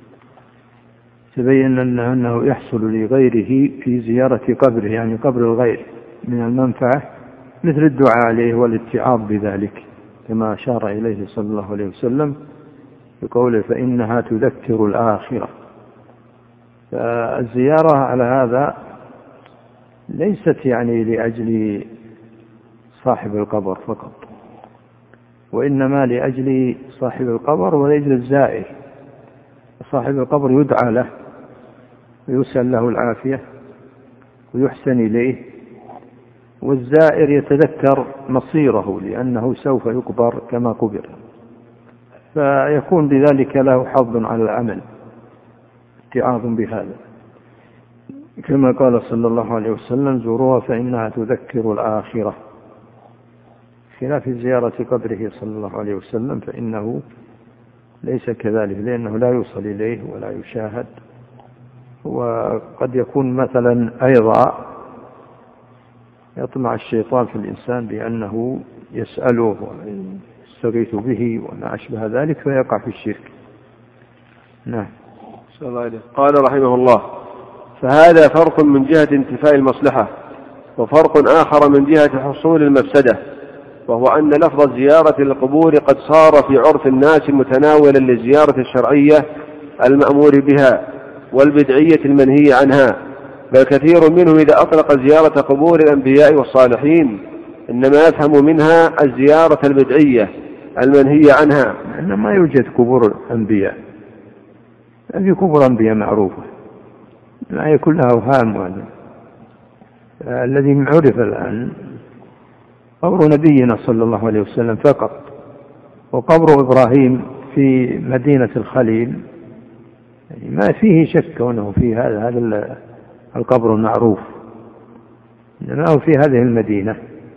تبين أنه يحصل لغيره في زيارة قبره، يعني قبر الغير، من المنفعة مثل الدعاء عليه والاتعاظ بذلك، كما أشار إليه صلى الله عليه وسلم بقوله: فإنها تذكر الآخرة. فالزيارة على هذا ليست يعني لأجل صاحب القبر فقط، وإنما لأجل صاحب القبر ولأجل الزائر. صاحب القبر يدعى له ويسأل له العافية ويحسن إليه، والزائر يتذكر مصيره لأنه سوف يقبر كما قبر، فيكون بذلك له حظ على العمل، اتعاظ بهذا، كما قال صلى الله عليه وسلم: زوروها فإنها تذكر الآخرة، خلاف زيارة قبره صلى الله عليه وسلم فإنه ليس كذلك، لأنه لا يوصل إليه ولا يشاهد. وقد يكون مثلا أيضا يطمع الشيطان في الإنسان بأنه يسأله ويستغيث به وما أشبه ذلك فيقع في الشرك. نعم. قال رحمه الله: فهذا فرق من جهة انتفاء المصلحة، وفرق آخر من جهة حصول المفسدة، وهو أن لفظ الزيارة للقبور قد صار في عرف الناس متناولا للزيارة الشرعية المأمور بها والبدعية المنهي عنها، بل كثير منهم إذا أطلق زيارة قبور الأنبياء والصالحين إنما يفهم منها الزيارة البدعية المنهي عنها. إنما يوجد قبور الأنبياء، في قبور أنبياء معروفة، لا يكون لها أوهام. هذا الذي عرف الآن قبر نبينا صلى الله عليه وسلم فقط، وقبر إبراهيم في مدينة الخليل يعني ما فيه شك أنه في هذا القبر المعروف، إنما هو في هذه المدينة.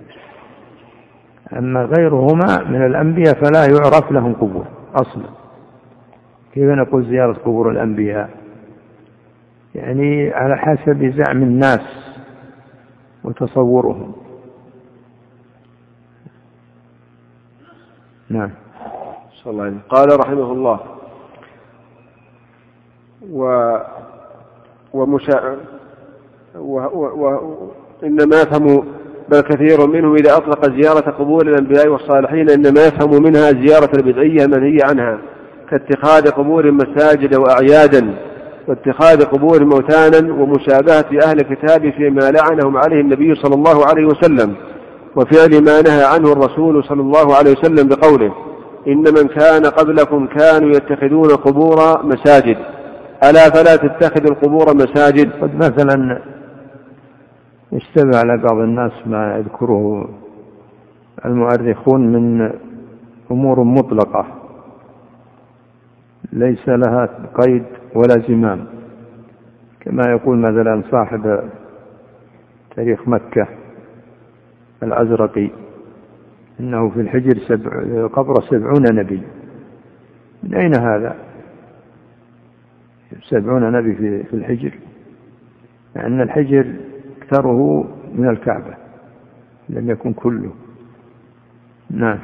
أما غيرهما من الأنبياء فلا يعرف لهم قبور أصلا. كيف نقول زيارة قبور الأنبياء؟ يعني على حسب زعم الناس وتصورهم. نعم. صلى الله عليه. قال رحمه الله: إنما يفهم، بل كثير منهم إذا أطلق زيارة قبور الأنبياء والصالحين إنما يفهم منها زيارة البدعية المنهي عنها، كاتخاذ قبور مساجد وأعيادا، واتخاذ قبور موتانا، ومشابهة أهل الكتاب فيما لعنهم عليه النبي صلى الله عليه وسلم، وفعل ما نهى عنه الرسول صلى الله عليه وسلم بقوله: إن من كان قبلكم كانوا يتخذون قبور مساجد، ألا فلا تتخذوا القبور مساجد. قد مثلا اشتبه على بعض الناس ما يذكره المؤرخون من أمور مطلقة ليس لها قيد ولا زمام، كما يقول مثلا صاحب تاريخ مكة الأزرقي إنه في الحجر قبر 70 نبي. من أين هذا؟ 70 نبي في الحجر، لأن الحجر أكثره من الكعبة لم يكن كله. نعم.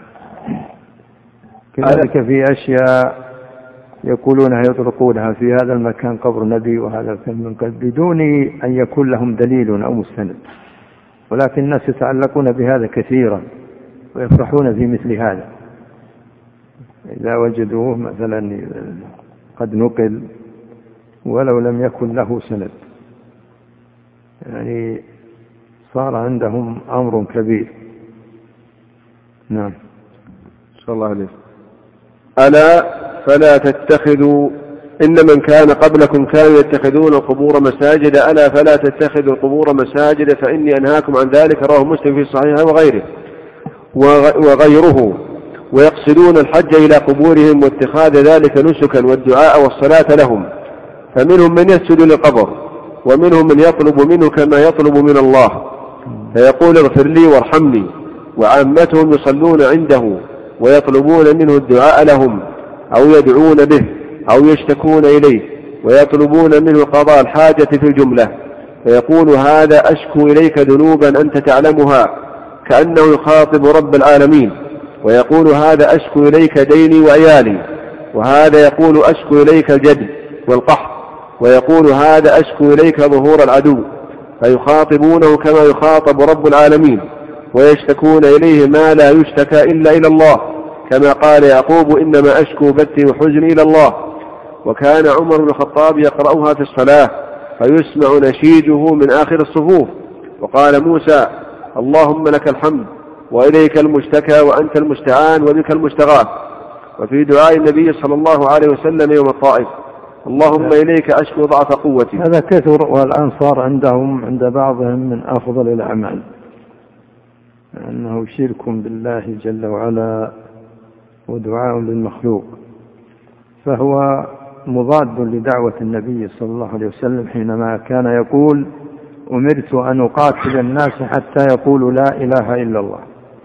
كذلك في أشياء يقولونها يطلقونها في هذا المكان قبر نبي وهذا المكان بدون أن يكون لهم دليل أو مستند، ولكن الناس يتعلقون بهذا كثيرا ويفرحون في مثل هذا إذا وجدوه مثلا قد نقل ولو لم يكن له سند. يعني صار عندهم أمر كبير. نعم. صلى الله عليه. ألا فلا تتخذوا إن من كان قبلكم كانوا يتخذون القبور مساجد ألا فلا تتخذوا القبور مساجد فإني أنهاكم عن ذلك. رواه مسلم في صحيحه وغيره. ويقصدون الحج إلى قبورهم واتخاذ ذلك نسكا والدعاء والصلاة لهم، فمنهم من يسجد للقبر ومنهم من يطلب منه كما يطلب من الله فيقول اغفر لي وارحمني، وعامتهم يصلون عنده ويطلبون منه الدعاء لهم أو يدعون به أو يشتكون إليه ويطلبون منه قضاء الحاجة في الجملة، فيقول هذا أشكو إليك ذنوبا أنت تعلمها كأنه يخاطب رب العالمين، ويقول هذا أشكو إليك ديني وعيالي، وهذا يقول أشكو إليك الجد والقحط، ويقول هذا أشكو إليك ظهور العدو، فيخاطبونه كما يخاطب رب العالمين ويشتكون إليه ما لا يشتكى إلا إلى الله، كما قال يعقوب إنما أشكو بثي وحزني إلى الله. وكان عمر بن الخطاب يقرأها في الصلاة فيسمع نشيجه من آخر الصفوف. وقال موسى اللهم لك الحمد وإليك المشتكى وأنت المستعان وبك المستغاث. وفي دعاء النبي صلى الله عليه وسلم يوم الطائف اللهم إليك أشكو ضعف قوتي. هذا كثر، والآن صار عند بعضهم من أفضل الأعمال، أنه شرك بالله جل وعلا ودعاء للمخلوق، فهو مضاد لدعوة النبي صلى الله عليه وسلم حينما كان يقول أمرت أن أقاتل الناس حتى يقولوا لا إله إلا الله.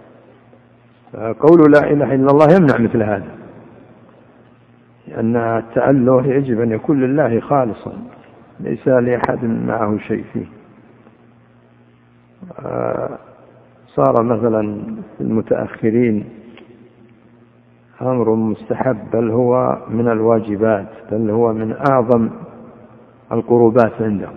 فقول لا إله إلا الله يمنع مثل هذا، لأن التأله يجب أن يكون لله خالصا ليس لأحد معه شيء فيه. صار مثلا في المتأخرين أمر مستحب، بل هو من الواجبات، بل هو من أعظم القربات عندهم.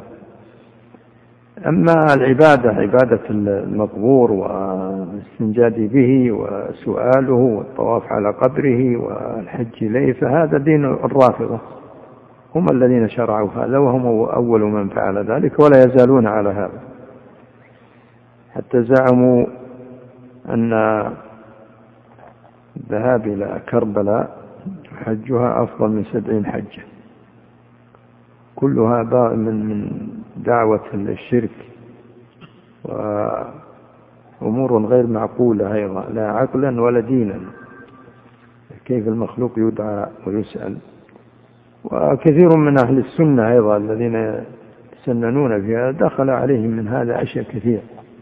أما العبادة، عبادة المقبور والاستنجاد به وسؤاله والطواف على قبره والحج إليه، فهذا دين الرافضة، هم الذين شرعوا هذا وهم أول من فعل ذلك ولا يزالون على هذا، حتى زعموا أن الذهاب إلى كربلاء حجها أفضل من 70 حجة، كلها من دعوة الشرك وأمور غير معقولة أيضا، لا عقلا ولا دينا. كيف المخلوق يدعى ويسأل؟ وكثير من أهل السنة أيضا الذين يسننون فيها دخل عليهم من هذا أشياء كثير.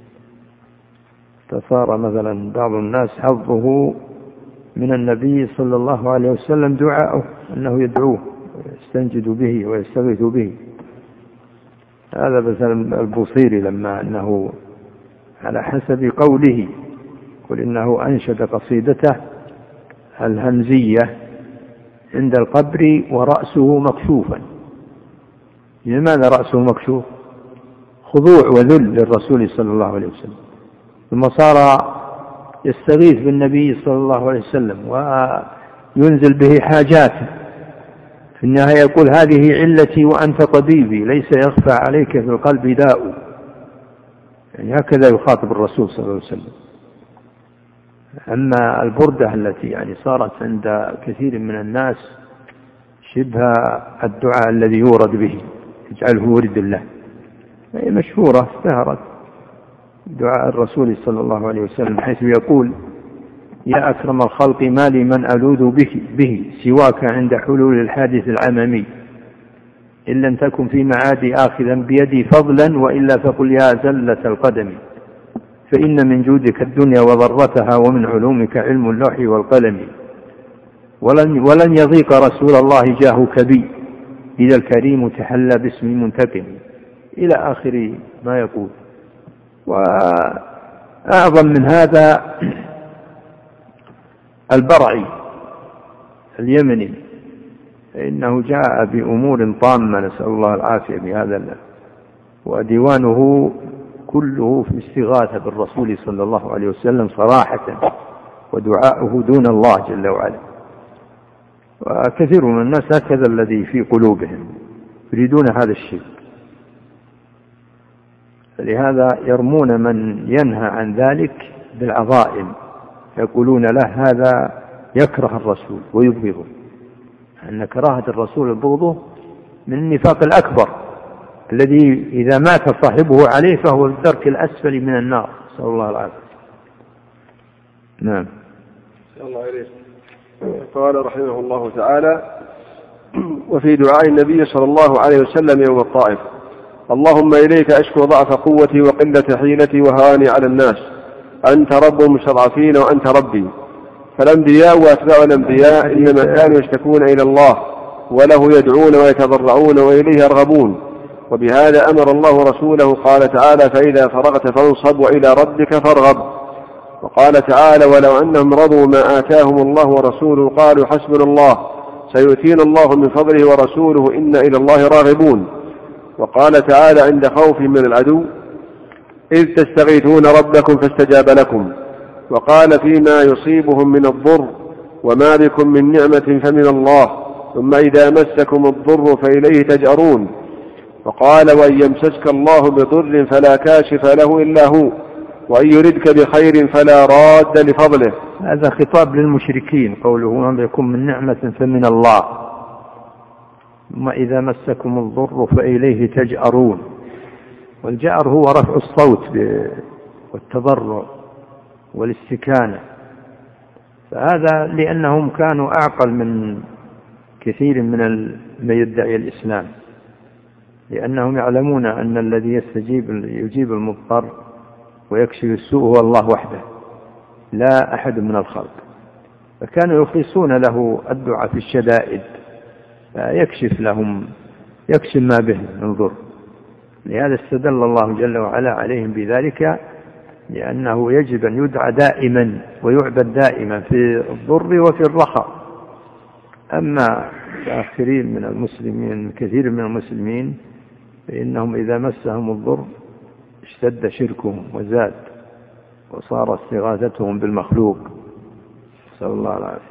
فصار مثلا بعض الناس حظه من النبي صلى الله عليه وسلم دعاءه، أنه يدعوه ويستنجد به ويستغيث به. هذا مثلا البوصيري لما أنه على حسب قوله قل إنه أنشد قصيدته الهمزية عند القبر ورأسه مكشوفا. لماذا رأسه مكشوف؟ خضوع وذل للرسول صلى الله عليه وسلم، ثم صار يستغيث بالنبي صلى الله عليه وسلم وينزل به حاجاته، في النهاية يقول هذه علتي وأنت طبيبي ليس يخفى عليك في القلب داء. يعني هكذا يخاطب الرسول صلى الله عليه وسلم. أما البردة التي يعني صارت عند كثير من الناس شبه الدعاء الذي يورد به يجعله ورد الله، هي مشهورة اشتهرت دعاء الرسول صلى الله عليه وسلم، حيث يقول يا أكرم الخلق ما لي من ألوذ به سواك عند حلول الحادث العممي، إن لم تكن في معادي آخذا بيدي فضلا، وإلا فقل يا زلة القدم، فإن من جودك الدنيا وضرتها، ومن علومك علم اللوح والقلم، ولن يضيق رسول الله جاهك بي، إذا الكريم تحلى باسم منتقم، إلى آخر ما يقول. وأعظم من هذا البرعي اليمني، فإنه جاء بأمور طامة نسأل الله العافية بهذا، وديوانه كله في استغاثة بالرسول صلى الله عليه وسلم صراحة، ودعاؤه دون الله جل وعلا. وكثير من الناس هكذا الذي في قلوبهم يريدون هذا الشيء، فلهذا يرمون من ينهى عن ذلك بالعظائم، يقولون له هذا يكره الرسول ويبغضه، أن كراهة الرسول وبغضه من النفاق الأكبر الذي إذا مات صاحبه عليه فهو في الدرك الأسفل من النار، نسأل الله العافية. نعم. الله عليه. قال رحمه الله تعالى: وفي دعاء النبي صلى الله عليه وسلم يوم الطائف: اللهم إليك أشكو ضعف قوتي وقلة حيلتي وهواني على الناس، أنت رب المستضعفين وأنت ربي. فالأنبياء وأتباع الأنبياء إنما كانوا يشتكون إلى الله، وله يدعون ويتضرعون وإليه يرغبون، وبهذا أمر الله رسوله. قال تعالى: فإذا فرغت فانصب وإلى ربك فارغب. وقال تعالى: ولو أنهم رضوا ما آتاهم الله ورسوله قالوا حسبنا الله سيؤتينا الله من فضله ورسوله إنا إلى الله راغبون. وقال تعالى عند خوف من العدو: إذ تستغيثون ربكم فاستجاب لكم. وقال فيما يصيبهم من الضر: وما بكم من نعمة فمن الله، ثم إذا مسكم الضر فإليه تجأرون. وقال: وإن يمسسك الله بضر فلا كاشف له إلا هو، وإن يردك بخير فلا راد لفضله. هذا خطاب للمشركين، قوله: وما بكم من نعمة فمن الله، ثم إذا مسكم الضر فإليه تجأرون. والجأر هو رفع الصوت والتضرع والاستكانة، فهذا لأنهم كانوا أعقل من كثير من يدعي الإسلام، لأنهم يعلمون أن الذي يجيب المضطر ويكشف السوء هو الله وحده لا أحد من الخلق، فكانوا يخلصون له الدعاء في الشدائد فيكشف لهم، يكشف ما به من ضر. لهذا استدل الله جل وعلا عليهم بذلك، لأنه يجب أن يدعى دائما ويعبد دائما في الضر وفي الرخاء. أما الآخرين من المسلمين، كثير من المسلمين، فإنهم إذا مسهم الضر اشتد شركهم وزاد، وصار استغاثتهم بالمخلوق، نسأل الله العافية.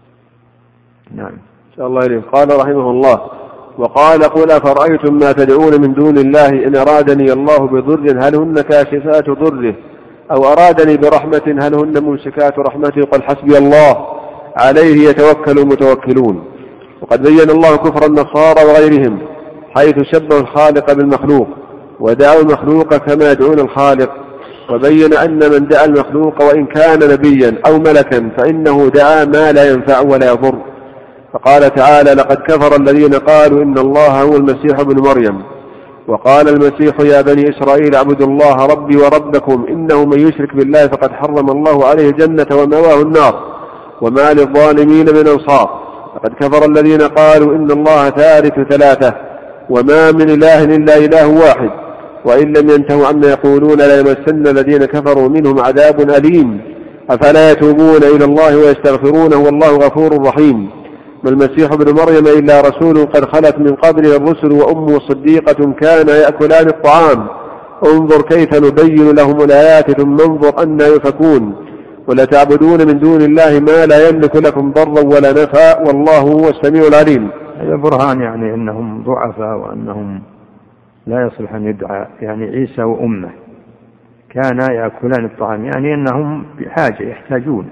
نعم. شاء الله إليه. قال رحمه الله: وقال: قل أفرأيتم ما تدعون من دون الله إن أرادني الله بضر هل هن كاشفات ضره، أو أرادني برحمة هل هن ممسكات رحمته، قل حسبي الله عليه يتوكل المتوكلون. وقد بين الله كفر النصارى وغيرهم حيث شبهوا الخالق بالمخلوق ودعوا المخلوق كما يدعون الخالق، وبين أن من دعا المخلوق وإن كان نبيا أو ملكا فإنه دعا ما لا ينفع ولا يضر. فقال تعالى: لقد كفر الذين قالوا إن الله هو المسيح ابن مريم. وقال المسيح: يا بني إسرائيل اعبدوا الله ربي وربكم إنه من يشرك بالله فقد حرم الله عليه الجنة ومأواه النار وما للظالمين من أنصار. لقد كفر الذين قالوا إن الله ثالث ثلاثة وما من إله إلا إله واحد وإن لم ينتهوا عما يقولون ليمسن الذين كفروا منهم عذاب أليم. أفلا يتوبون إلى الله ويستغفرونه والله غفور رحيم. ما المسيح ابن مريم إلا رسول قد خلت من قبله الرسل وأمه صديقة كانا يأكلان الطعام. انظر كيف نبين لهم الآيات ثم انظر أنى يؤفكون. ولا تعبدون من دون الله ما لا يملك لكم ضرا ولا نفعا والله هو السميع العليم. هذا برهان يعني أنهم ضعفاء وأنهم لا يصلح أن يدعى، يعني عيسى وأمه كانا يأكلان الطعام، يعني أنهم بحاجة يحتاجون،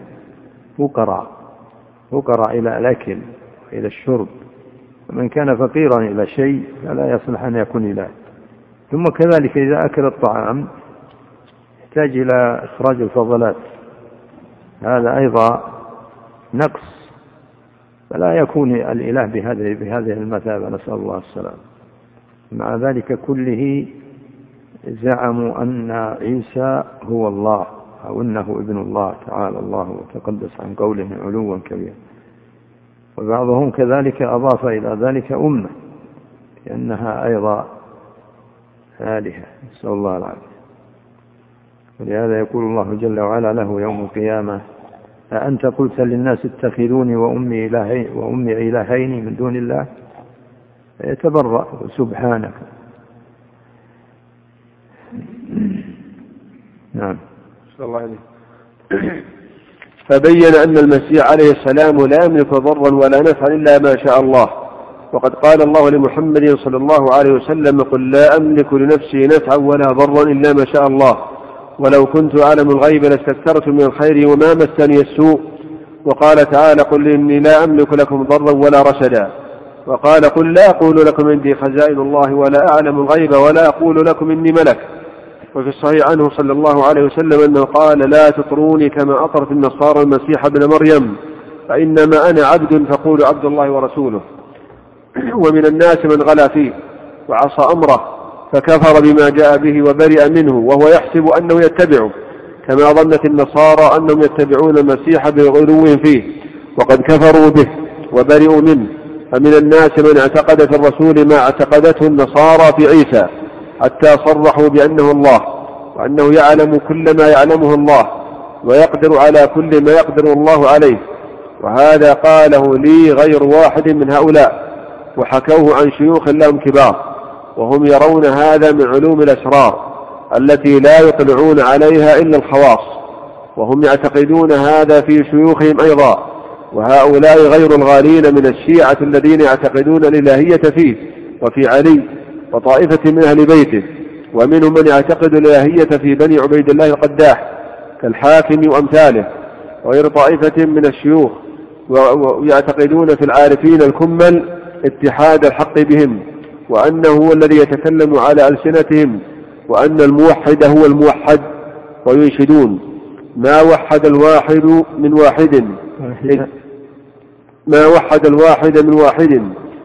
فقراء إلى الأكل وإلى الشرب، ومن كان فقيرا إلى شيء فلا يصلح أن يكون إله. ثم كذلك إذا أكل الطعام يحتاج إلى إخراج الفضلات، هذا أيضا نقص، فلا يكون الإله بهذه المثابة، نسأل الله السلام. مع ذلك كله زعموا أن عيسى هو الله أو إنه ابن الله تعالى الله وتقدس عن قوله علوا كبيرا. وبعضهم كذلك أضاف إلى ذلك أمة لأنها أيضا آلهة، نسأل الله العافية. ولهذا يقول الله جل وعلا له يوم القيامة: أأنت قلت للناس اتخذوني وأمي إلهين من دون الله؟ يتبرأ سبحانك. نعم. فبين أن المسيح عليه السلام لا يملك ضرا ولا نفعا إلا ما شاء الله. وقد قال الله لمحمد صلى الله عليه وسلم: قل لا أملك لنفسي نفعا ولا ضرا إلا ما شاء الله، ولو كنت أعلم الغيب لاستكثرت من الخير وما مسني السوء. وقال تعالى: قل إني لا أملك لكم ضرا ولا رشدا. وقال: قل لا أقول لكم عندي خزائن الله ولا أعلم الغيب ولا أقول لكم إني ملك. وفي الصحيح عنه صلى الله عليه وسلم أنه قال: لا تطروني كما أطرت النصارى المسيح ابن مريم، فإنما أنا عبد فقولوا عبد الله ورسوله. ومن الناس من غلا فيه وعصى أمره فكفر بما جاء به وبرئ منه وهو يحسب أنه يتبعه، كما ظنت النصارى أنهم يتبعون المسيح بغلو فيه وقد كفروا به وبرئوا منه. فمن الناس من اعتقد في الرسول ما اعتقدته النصارى في عيسى، حتى صرحوا بأنه الله، وأنه يعلم كل ما يعلمه الله، ويقدر على كل ما يقدر الله عليه. وهذا قاله لي غير واحد من هؤلاء، وحكوه عن شيوخ لهم كبار، وهم يرون هذا من علوم الأسرار التي لا يطلعون عليها إلا الخواص، وهم يعتقدون هذا في شيوخهم أيضا. وهؤلاء غير الغالين من الشيعة الذين يعتقدون الإلهية فيه وفي علي وطائفة من أهل بيته، ومنهم من يعتقد الإلهية في بني عبيد الله القداح كالحاكم وأمثاله، وغير طائفة من الشيوخ ويعتقدون في العارفين الكمل اتحاد الحق بهم، وأنه هو الذي يتكلم على ألسنتهم، وأن الموحد هو الموحد. وينشدون: ما وحد الواحد من واحد ما وحد الواحد من واحد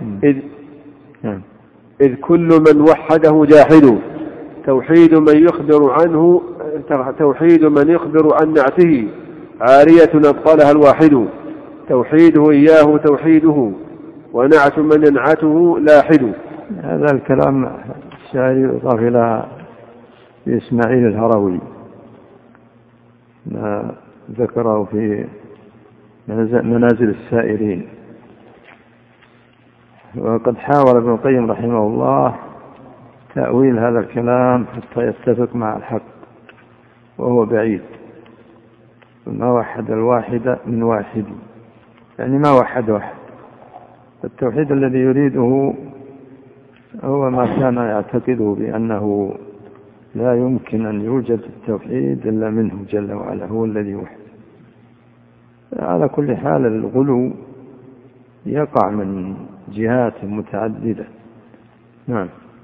إذ كل من وحده جاحد. توحيد من يخبر عن نعته عارية أبطلها الواحد. توحيده إياه توحيده، ونعت من ينعته لاحد. هذا الكلام الشاعر يضاف إلى إسماعيل الهروي ما ذكره في منازل السائرين. وقد حاول ابن القيم رحمه الله تأويل هذا الكلام حتى يتفق مع الحق، وهو بعيد. ما وحد الواحد من واحد، يعني ما وحد واحد. التوحيد الذي يريده هو ما كان يعتقده بأنه لا يمكن أن يوجد التوحيد إلا منه جل وعلا، هو الذي وحد. على كل حال الغلو يقع من جهات متعددة. نعم.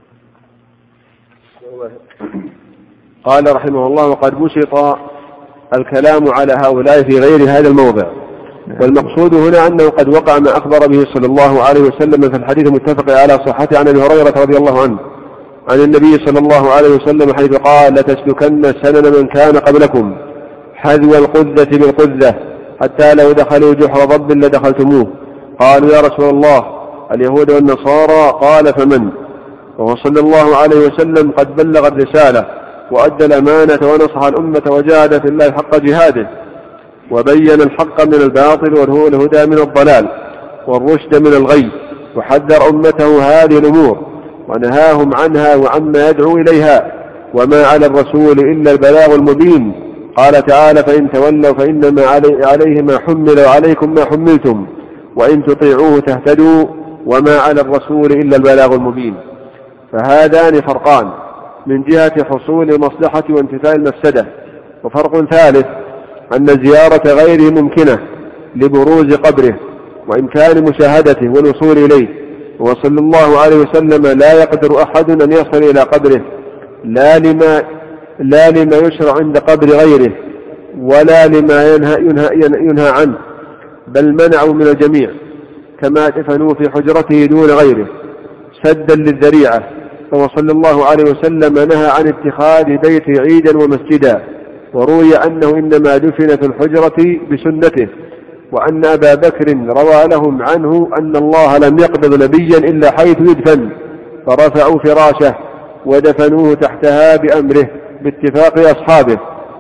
قال رحمه الله: وقد بسط الكلام على هؤلاء في غير هذا الموضع. والمقصود هنا أنه قد وقع ما أخبر به صلى الله عليه وسلم في الحديث المتفق على صحته عن أبي هريرة رضي الله عنه عن النبي صلى الله عليه وسلم حيث قال: لتسلكن سنن من كان قبلكم حذو القذة بالقذة حتى لو دخلوا جحر ضب لدخلتموه. قالوا: يا رسول الله، اليهود والنصارى؟ قال: فمن؟ وهو صلى الله عليه وسلم قد بلغ الرسالة وأدى الأمانة ونصح الأمة وجاهد في الله حق جهاده، وبين الحق من الباطل والهدى من الضلال والرشد من الغي، وحذر أمته هذه الأمور ونهاهم عنها وعما يدعو إليها، وما على الرسول إلا البلاغ المبين. قال تعالى: فإن تولوا فإنما عليه ما حمل وعليكم ما حملتم وإن تطيعوه تهتدوا وما على الرسول إلا البلاغ المبين. فهذان فرقان من جهة حصول المصلحة وانتفاء المفسدة. وفرق ثالث أن زيارة غيره ممكنة لبروز قبره وإمكان مشاهدته والوصول إليه، وصلى الله عليه وسلم لا يقدر أحد أن يصل إلى قبره لا لما يشرع عند قبر غيره، ولا لما ينهى عنه، بل منعوا من الجميع، كما دفنوا في حجرته دون غيره سدا للذريعة. فهو صلى الله عليه وسلم نهى عن اتخاذ بيته عيدا ومسجدا، وروي أنه إنما دفن في الحجرة بسنته، وأن أبا بكر روى لهم عنه أن الله لم يقبض نبيا إلا حيث يدفن، فرفعوا فراشه ودفنوه تحتها بأمره باتفاق أصحابه،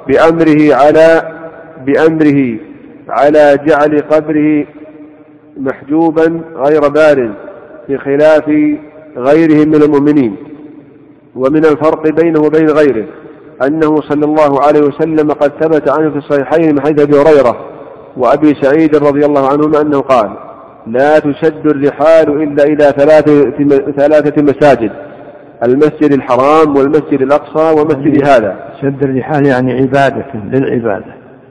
بأمره على جعل قبره محجوبا غير بارز، بخلاف غيرهم من المؤمنين. ومن الفرق بينه وبين غيره أنه صلى الله عليه وسلم قد ثبت عنه في الصحيحين من حديث أبي هريرة وأبي سعيد رضي الله عنهما أنه قال: لا تشد الرحال إلا إلى ثلاثة مساجد: المسجد الحرام والمسجد الأقصى ومسجد هذا. شد الرحال يعني عبادة للعبادة،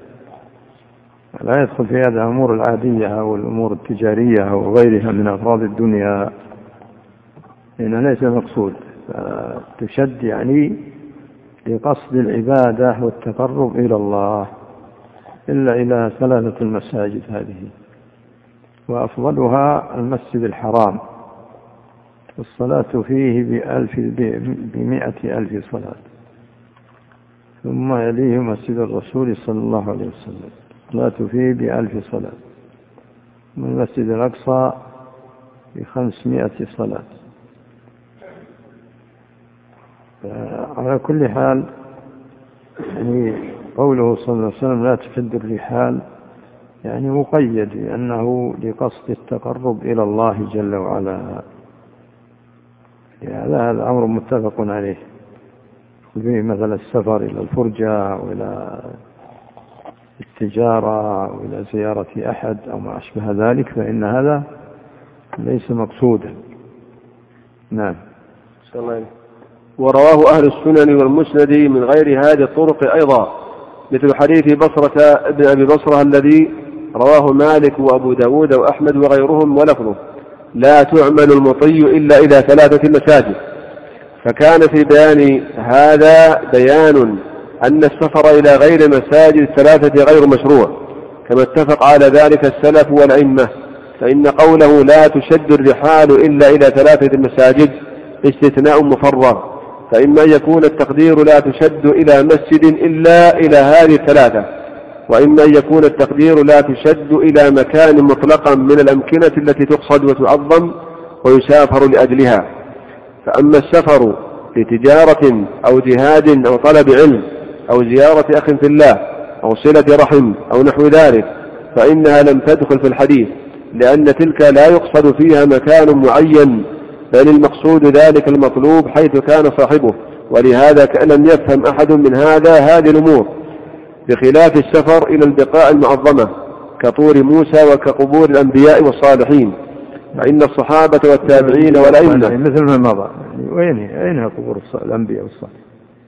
لا يدخل في هذا الأمور العادية أو الأمور التجارية أو غيرها من أغراض الدنيا، لأنه ليس مقصود. تشد يعني لقصد العبادة والتقرب إلى الله، إلا إلى 3 المساجد هذه، وأفضلها المسجد الحرام، والصلاة فيه ب100,000 صلاة، ثم يليه مسجد الرسول صلى الله عليه وسلم، الصلاة فيه ب1000 صلاة، من المسجد الأقصى ب500 صلاة. على كل حال يعني قوله صلى الله عليه وسلم لا تشد الرحال يعني مقيد لأنه لقصد التقرب إلى الله جل وعلا. هذا الأمر متفق عليه، فيه مثل السفر إلى الفرجة وإلى التجارة وإلى زيارة أحد أو ما أشبه ذلك، فإن هذا ليس مقصودا. نعم. ورواه أهل السنن والمسند من غير هذه الطرق أيضا، مثل حديث بصرة ابن أبي بصرة الذي رواه مالك وأبو داود وأحمد وغيرهم، ولفظه: لا تعمل المطي إلا إلى 3 مساجد. فكان في بيان هذا بيان أن السفر إلى غير مساجد 3 غير مشروع، كما اتفق على ذلك السلف والأئمة، فإن قوله لا تشد الرحال إلا إلى 3 مساجد استثناء مفرغ، فإما يكون التقدير لا تشد إلى مسجد إلا إلى هذه 3، وإما يكون التقدير لا تشد إلى مكان مطلقا من الأمكنة التي تقصد وتعظم ويسافر لأجلها. فأما السفر لتجارة أو جهاد أو طلب علم أو زيارة أخ في الله أو صلة رحم أو نحو ذلك فإنها لم تدخل في الحديث، لأن تلك لا يقصد فيها مكان معين، بل المقصود ذلك المطلوب حيث كان صاحبه، ولهذا لم يفهم أحد من هذه الأمور، بخلاف السفر إلى البقاع المعظمة كطور موسى وكقبور الأنبياء والصالحين، فإن الصحابة والتابعين والأئمة مثل ما مضى. أين قبور الأنبياء والصالحين؟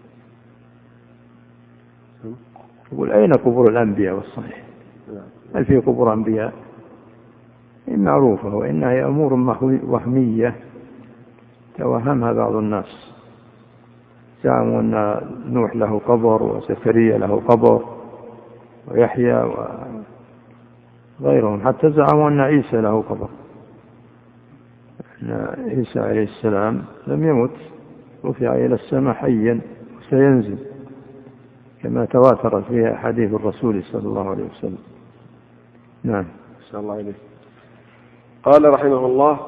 يقول أين قبور الأنبياء والصالحين؟ هل في قبور أنبياء؟ معروفة، وإنها أمور وهمية توهمها بعض الناس، زعموا أن نوح له قبر وزكريا له قبر ويحيى وغيرهم، حتى زعموا أن عيسى له قبر، أن عيسى عليه السلام لم يمت، رفع إلى السماء حيا وسينزل، كما تواترت فيها حديث الرسول صلى الله عليه وسلم. نعم. صلى الله عليه. قال رحمه الله: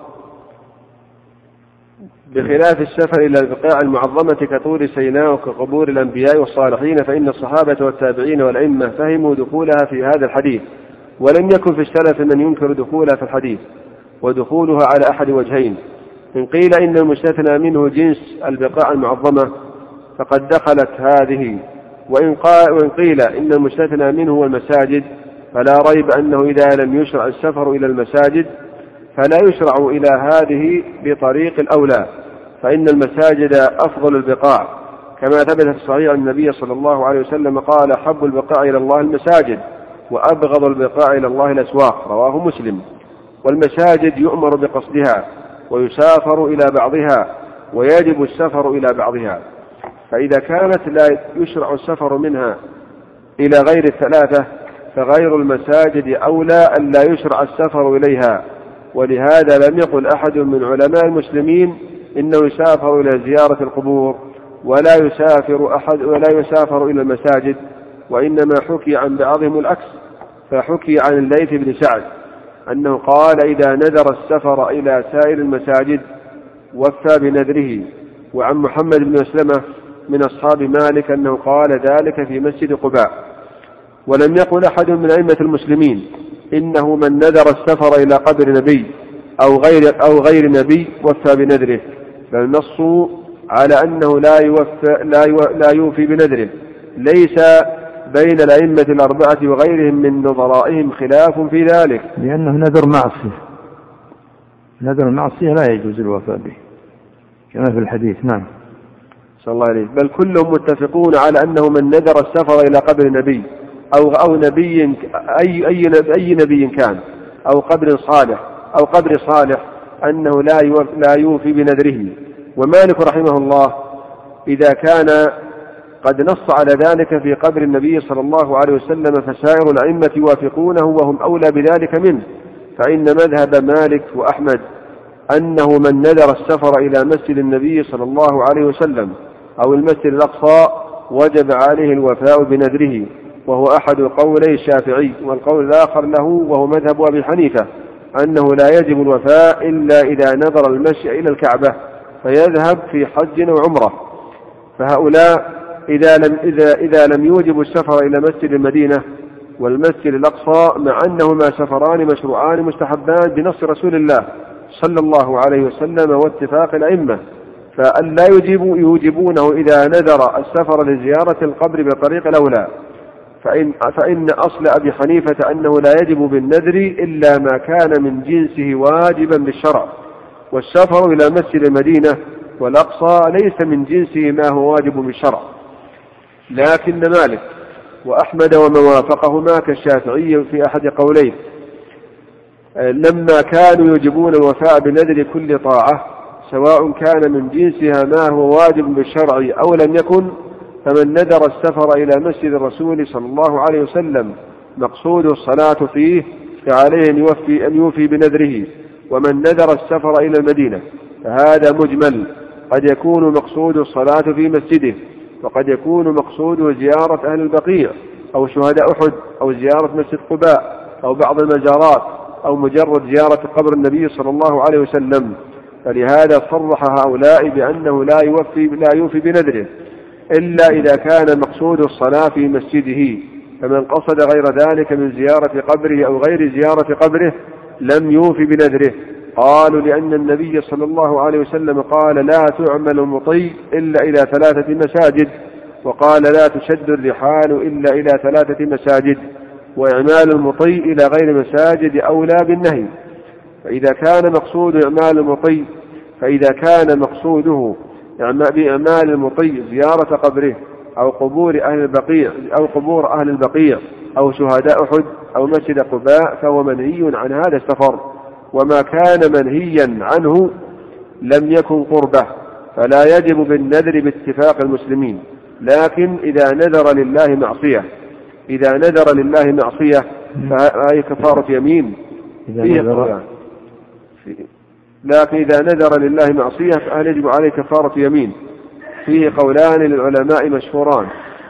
بخلاف السفر إلى البقاع المعظمة كطور سيناء وكقبور الأنبياء والصالحين، فإن الصحابة والتابعين والأئمة فهموا دخولها في هذا الحديث، ولم يكن في السلف من ينكر دخولها في الحديث، ودخولها على أحد وجهين: إن قيل إن المستثنى منه جنس البقاع المعظمة فقد دخلت هذه، وإن قيل إن المستثنى منه المساجد، فلا ريب أنه إذا لم يشرع السفر إلى المساجد فلا يشرع إلى هذه بطريق الأولى، فإن المساجد أفضل البقاع، كما ثبت في الصحيح أن النبي صلى الله عليه وسلم قال: حب البقاع إلى الله المساجد، وأبغض البقاع إلى الله الأسواق، رواه مسلم. والمساجد يؤمر بقصدها ويسافر إلى بعضها، ويجب السفر إلى بعضها، فإذا كانت لا يشرع السفر منها إلى غير الثلاثة فغير المساجد أولى أن لا يشرع السفر إليها. ولهذا لم يقل أحد من علماء المسلمين إنه يسافر إلى زيارة القبور ولا يسافر إلى المساجد، وإنما حكي عن بعضهم العكس. فحكي عن الليث بن سعد أنه قال إذا نذر السفر إلى سائر المساجد وفى بنذره، وعن محمد بن مسلمة من أصحاب مالك أنه قال ذلك في مسجد قباء. ولم يقل أحد من أئمة المسلمين إنه من نذر السفر إلى قبر نبي أو غير نبي وفى بنذره، بل نصوا على أنه لا يوفي بنذره. ليس بين الأئمة الأربعة وغيرهم من نظرائهم خلاف في ذلك، لأنه نذر معصية، نذر المعصية لا يجوز الوفاء به كما في الحديث. نعم صلى الله عليه. بل كلهم متفقون على أنه من نذر السفر إلى قبر نبي أو نبي أي نبي كان أو قبر صالح أنه لا يوفي بنذره. ومالك رحمه الله إذا كان قد نص على ذلك في قبر النبي صلى الله عليه وسلم فسائر الأئمة يوافقونه وهم أولى بذلك منه. فإن مذهب مالك وأحمد أنه من نذر السفر إلى مسجد النبي صلى الله عليه وسلم أو المسجد الأقصى وجب عليه الوفاء بنذره، وهو أحد قولي الشافعي. والقول الآخر له وهو مذهب أبي حنيفة أنه لا يجب الوفاء إلا إذا نذر المشي إلى الكعبة فيذهب في حج وعمرة. فهؤلاء إذا لم يوجبوا السفر إلى مسجد المدينة والمسجد الأقصى مع أنهما سفران مشروعان مستحبان بنص رسول الله صلى الله عليه وسلم واتفاق الأئمة، فأن لا يوجبونه إذا نذر السفر لزيارة القبر بطريق الأولى. فإن أصل أبي حنيفة أنه لا يجب بالنذر إلا ما كان من جنسه واجبا بالشرع، والسفر إلى مسجد المدينة والأقصى ليس من جنسه ما هو واجب بالشرع. لكن مالك وأحمد ومن وافقهما كالشافعي في أحد قوليه لما كانوا يجبون الوفاء بنذر كل طاعة سواء كان من جنسها ما هو واجب بالشرع أو لم يكن، فمن نذر السفر إلى مسجد الرسول صلى الله عليه وسلم مقصود الصلاة فيه فعليه أن يوفي بنذره. ومن نذر السفر إلى المدينة فهذا مجمل، قد يكون مقصود الصلاة في مسجده، وقد يكون مقصوده زيارة أهل البقيع أو شهداء أحد أو زيارة مسجد قباء أو بعض المجارات أو مجرد زيارة قبر النبي صلى الله عليه وسلم. فلهذا صرح هؤلاء بأنه لا يوفي بنذره إلا إذا كان مقصود الصلاة في مسجده. فمن قصد غير ذلك من زيارة قبره أو غير زيارة قبره لم يوفي بنذره. قالوا لأن النبي صلى الله عليه وسلم قال لا تعمل المطي إلا إلى 3 مساجد، وقال لا تشد الرحال إلا إلى 3 مساجد، وإعمال المطي إلى غير مساجد أولى بالنهي. فإذا كان مقصوده بإعمال المطي زيارة قبره أو قبور أهل البقيع أو شهداء أحد أو مسجد قباء فهو منهي عن هذا السفر. وما كان منهيا عنه لم يكن قربه فلا يجب بالنذر باتفاق المسلمين. لكن إذا نذر لله معصية فهي كفارة يمين لكن إذا نذر لله معصية فهل يجب عليه كفارة يمين؟ فيه قولان للعلماء مشهوران،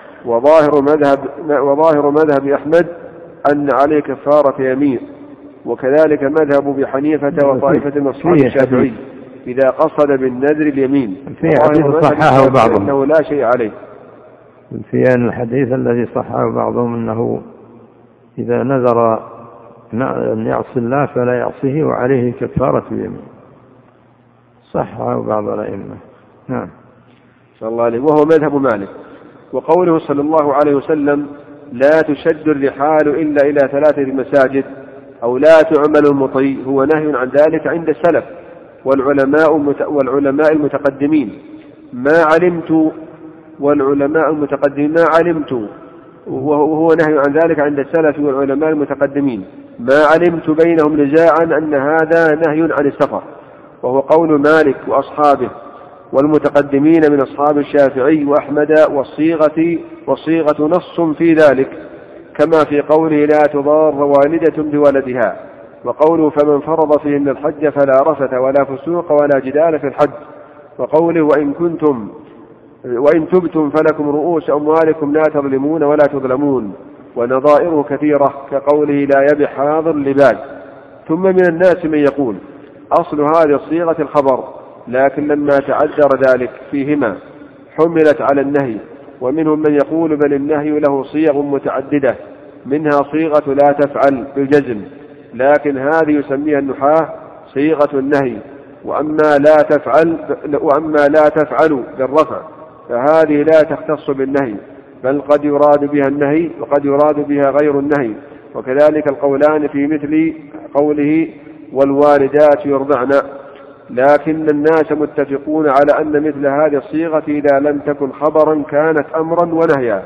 وظاهر مذهب أحمد أن عليه كفارة يمين، وكذلك مذهب أبي حنيفة وطائفة من أصحاب الشافعي إذا قصد بالنذر اليمين. في حديث صححه بعضهم أنه لا شيء عليه. في الحديث الذي صححه بعضهم أنه إذا نذر أن يعصي الله فلا يعصيه وعليه كفارة يمين، صححه بعض الأئمة. نعم صلى الله عليه. وهو مذهب مالك. وقوله صلى الله عليه وسلم لا تشد الرحال إلا إلى 3 مساجد أو لا تعمل المطي هو نهي عن ذلك عند السلف والعلماء المتقدمين ما علمت وهو نهي عن ذلك عند السلف والعلماء المتقدمين ما علمت بينهم نزاعا أن هذا نهي عن السفر. وهو قول مالك وأصحابه والمتقدمين من أصحاب الشافعي وأحمد، والصيغة نص في ذلك، كما في قوله لا تضار والدة بولدها، وقوله فمن فرض فيهن الحج فلا رفث ولا فسوق ولا جدال في الحج، وقوله وإن تبتم فلكم رؤوس أموالكم لا تظلمون ولا تظلمون، ونظائره كثيرة كقوله لا يبح حاضر لباد. ثم من الناس من يقول أصل هذه الصيغة الخبر، لكن لما تعذر ذلك فيهما حملت على النهي، ومنهم من يقول بل النهي له صيغ متعددة، منها صيغة لا تفعل بالجزم، لكن هذه يسميها النحاة صيغة النهي، وأما لا تفعل بالرفع فهذه لا تختص بالنهي، بل قد يراد بها النهي وقد يراد بها غير النهي. وكذلك القولان في مثل قوله والوالدات يرضعن، لكن الناس متفقون على أن مثل هذه الصيغة إذا لم تكن خبرا كانت أمرا ونهيا.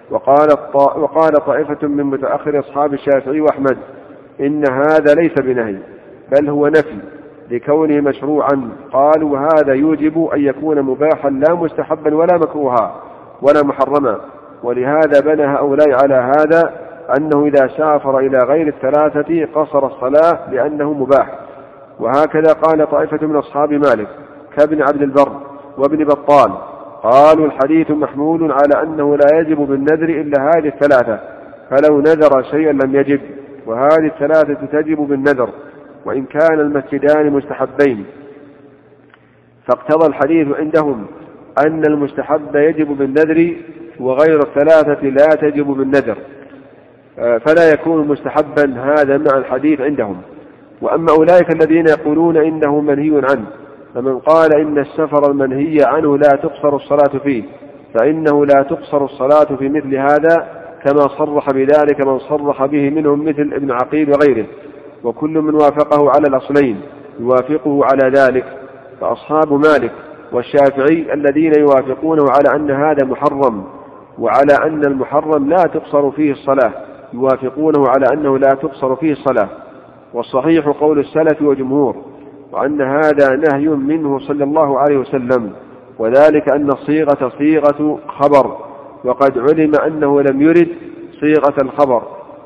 وقال طائفة من متأخر أصحاب الشافعي وأحمد إن هذا ليس بنهي بل هو نفي لكونه مشروعا، قالوا هذا يوجب أن يكون مباحا لا مستحبا ولا مكروها ولا محرما، ولهذا بنى هؤلاء على هذا أنه إذا سافر إلى غير الثلاثة قصر الصلاة لأنه مباح. وهكذا قال طائفة من أصحاب مالك كابن عبد البر وابن بطال، قالوا الحديث محمول على أنه لا يجب بالنذر إلا هذه الثلاثة، فلو نذر شيئا لم يجب، وهذه الثلاثة تجب بالنذر وإن كان المسجدان مستحبين، فاقتضى الحديث عندهم أن المستحب يجب بالنذر وغير الثلاثة لا تجب بالنذر، فلا يكون مستحبا هذا مع الحديث عندهم. وأما أولئك الذين يقولون إنه منهي عنه، فمن قال إن السفر المنهي عنه لا تقصر الصلاة فيه، فإنه لا تقصر الصلاة في مثل هذا، كما صرح بذلك من صرح به منهم مثل ابن عقيل وغيره، وكل من وافقه على الأصلين يوافقه على ذلك. فأصحاب مالك والشافعي الذين يوافقونه على أن هذا محرم وعلى أن المحرم لا تقصر فيه الصلاة يوافقونه على أنه لا تقصر فيه الصلاة، والصحيح قول السلف وجمهور، وأن هذا نهي منه صلى الله عليه وسلم، وذلك أن الصيغة صيغة خبر، وقد علم أنه لم يرد صيغة الخبر،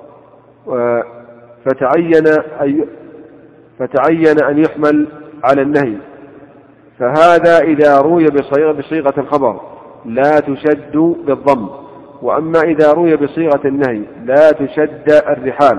فتعين أن يحمل على النهي، فهذا إذا روي بصيغة الخبر لا تشد بالضم، وأما إذا روي بصيغة النهي لا تشد الرحال